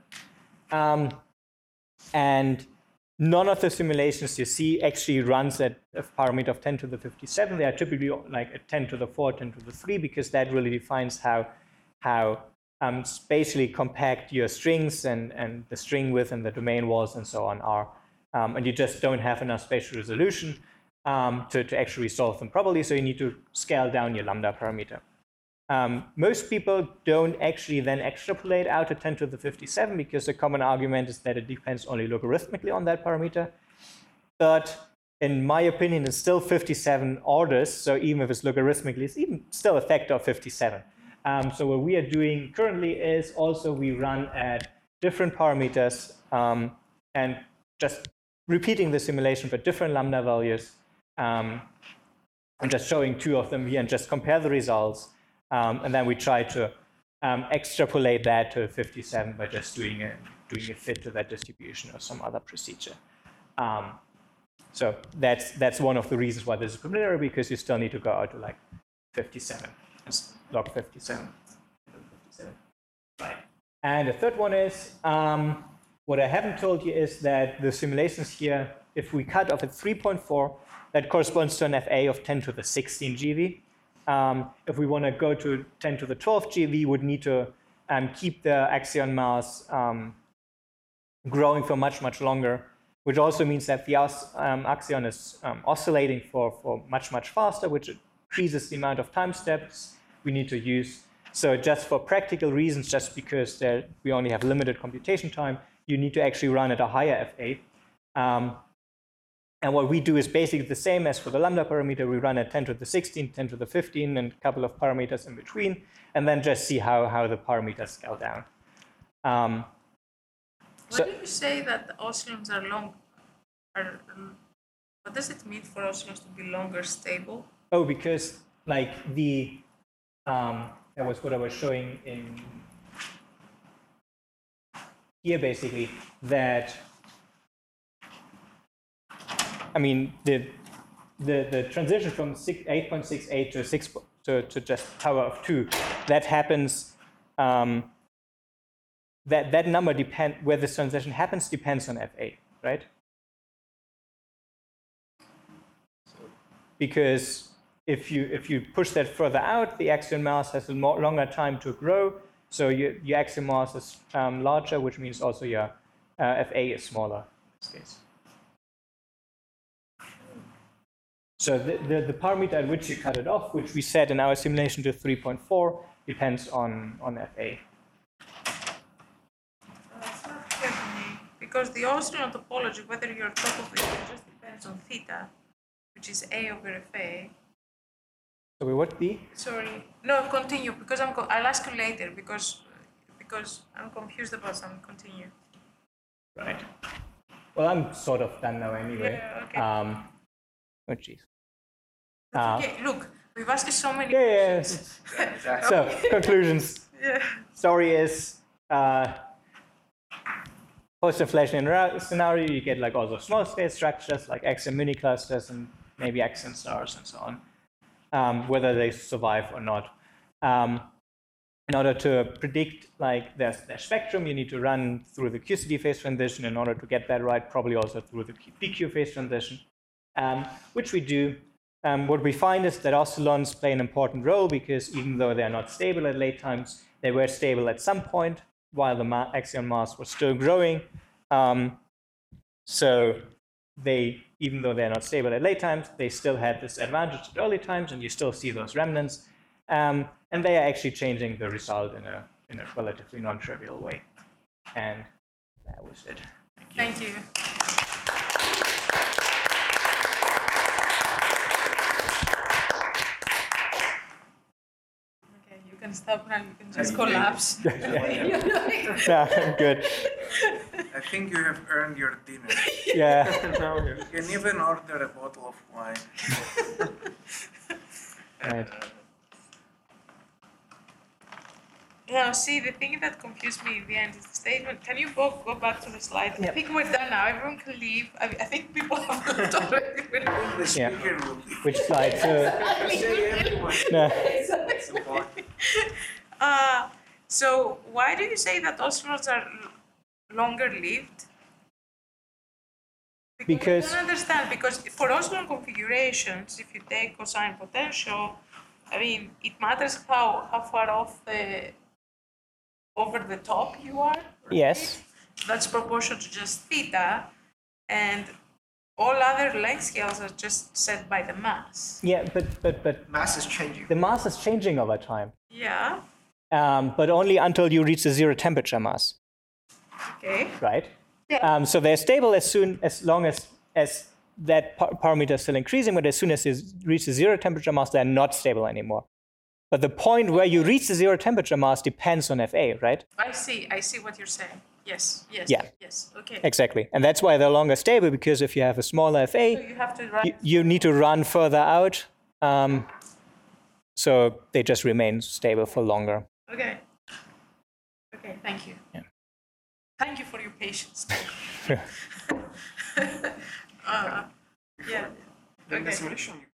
A: and none of the simulations you see actually runs at a parameter of 10 to the 57. They are typically like a 10 to the 4, 10 to the 3, because that really defines how spatially compact your strings and the string width and the domain walls and so on are. And you just don't have enough spatial resolution to actually resolve them properly, so you need to scale down your lambda parameter. Most people don't actually then extrapolate out to 10 to the 57, because the common argument is that it depends only logarithmically on that parameter. But in my opinion, it's still 57 orders, so even if it's logarithmically, it's even still a factor of 57. So what we are doing currently is also we run at different parameters and just repeating the simulation for different lambda values. I'm just showing two of them here and just compare the results. And then we try to extrapolate that to 57 by just doing a fit to that distribution or some other procedure. So that's one of the reasons why this is preliminary, because you still need to go out to like 57, log 57. Right. And the third one is, what I haven't told you is that the simulations here, if we cut off at 3.4, that corresponds to an FA of 10 to the 16 GeV. If we want to go to 10 to the 12 GeV, we would need to keep the axion mass growing for much, much longer, which also means that the axion is oscillating for much, much faster, which increases the amount of time steps we need to use. So just for practical reasons, just because we only have limited computation time, you need to actually run at a higher FA. And what we do is basically the same as for the lambda parameter. We run at 10 to the 16, 10 to the 15, and a couple of parameters in between, and then just see how the parameters scale down.
C: Why do you say that the oscillons are long? What does it mean for oscillons to be longer stable?
A: Oh, because like that was what I was showing in here, basically, that I mean, the transition from 8.68 to 6 to just power of 2, that happens. That number where this transition happens depends on FA, right? Because if you push that further out, the axion mass has a longer time to grow, so your axion mass is larger, which means also your FA is smaller in this case. So the parameter at which you cut it off, which we set in our simulation to 3.4, depends on FA.
C: That's not clear to me, because the oscillon topology, whether you're top of it, it just depends on theta, which is A over FA.
A: So what the?
C: Sorry. No, continue because I'll ask you later because I'm confused about some. Continue.
A: Right. Well, I'm sort of done now anyway.
C: Yeah, okay.
A: Oh, jeez.
C: Okay. Look, we've asked you so many
A: Yeah.
C: questions.
A: So, conclusions.
C: Yeah.
A: Story is post-inflation scenario, you get like also small scale structures like axion mini clusters and maybe axion stars and so on, whether they survive or not. In order to predict like their spectrum, you need to run through the QCD phase transition. In order to get that right, probably also through the PQ phase transition, which we do. What we find is that oscillons play an important role because even though they're not stable at late times, they were stable at some point while the axion mass was still growing. So they, even though they're not stable at late times, they still had this advantage at early times, and you still see those remnants. And they are actually changing the result in a relatively non-trivial way. And that was it.
C: Thank you. Okay, you can stop now. You can just collapse.
A: Yeah, I'm good.
B: I think you have earned your dinner.
A: Yeah.
B: You can even order a bottle of wine.
A: Right.
C: Now, see, the thing that confused me in the end is the statement. Can you both go back to the slide? I think we're done now. Everyone can leave. I think people have left already.
B: The speaker will be.
A: Which slide?
B: Say everyone.
A: No.
C: So why do you say that oscillators are longer lived?
A: Because-
C: I don't understand, because for oscillator configurations, if you take cosine potential, I mean, it matters how far off the over the top you are. Right?
A: Yes.
C: That's proportional to just theta, and all other length scales are just set by the mass.
A: Yeah, but
E: Mass is changing.
A: the mass is changing over time,
C: Yeah.
A: but only until you reach the zero temperature mass,
C: Okay.
A: right?
C: Yeah.
A: So they're stable as long as that parameter is still increasing, but as soon as you reach the zero temperature mass, they're not stable anymore. But the point where you reach the zero temperature mass depends on FA, right?
C: I see what you're saying. Yes.
A: Yeah.
C: Yes. Okay.
A: Exactly. And that's why they're longer stable, because if you have a smaller
C: So
A: FA,
C: you have to run.
A: you need to run further out. So they just remain stable for longer.
C: Okay. Okay. Thank you.
A: Yeah.
C: Thank you for your patience. Yeah.
H: In the
C: Okay.
H: simulation,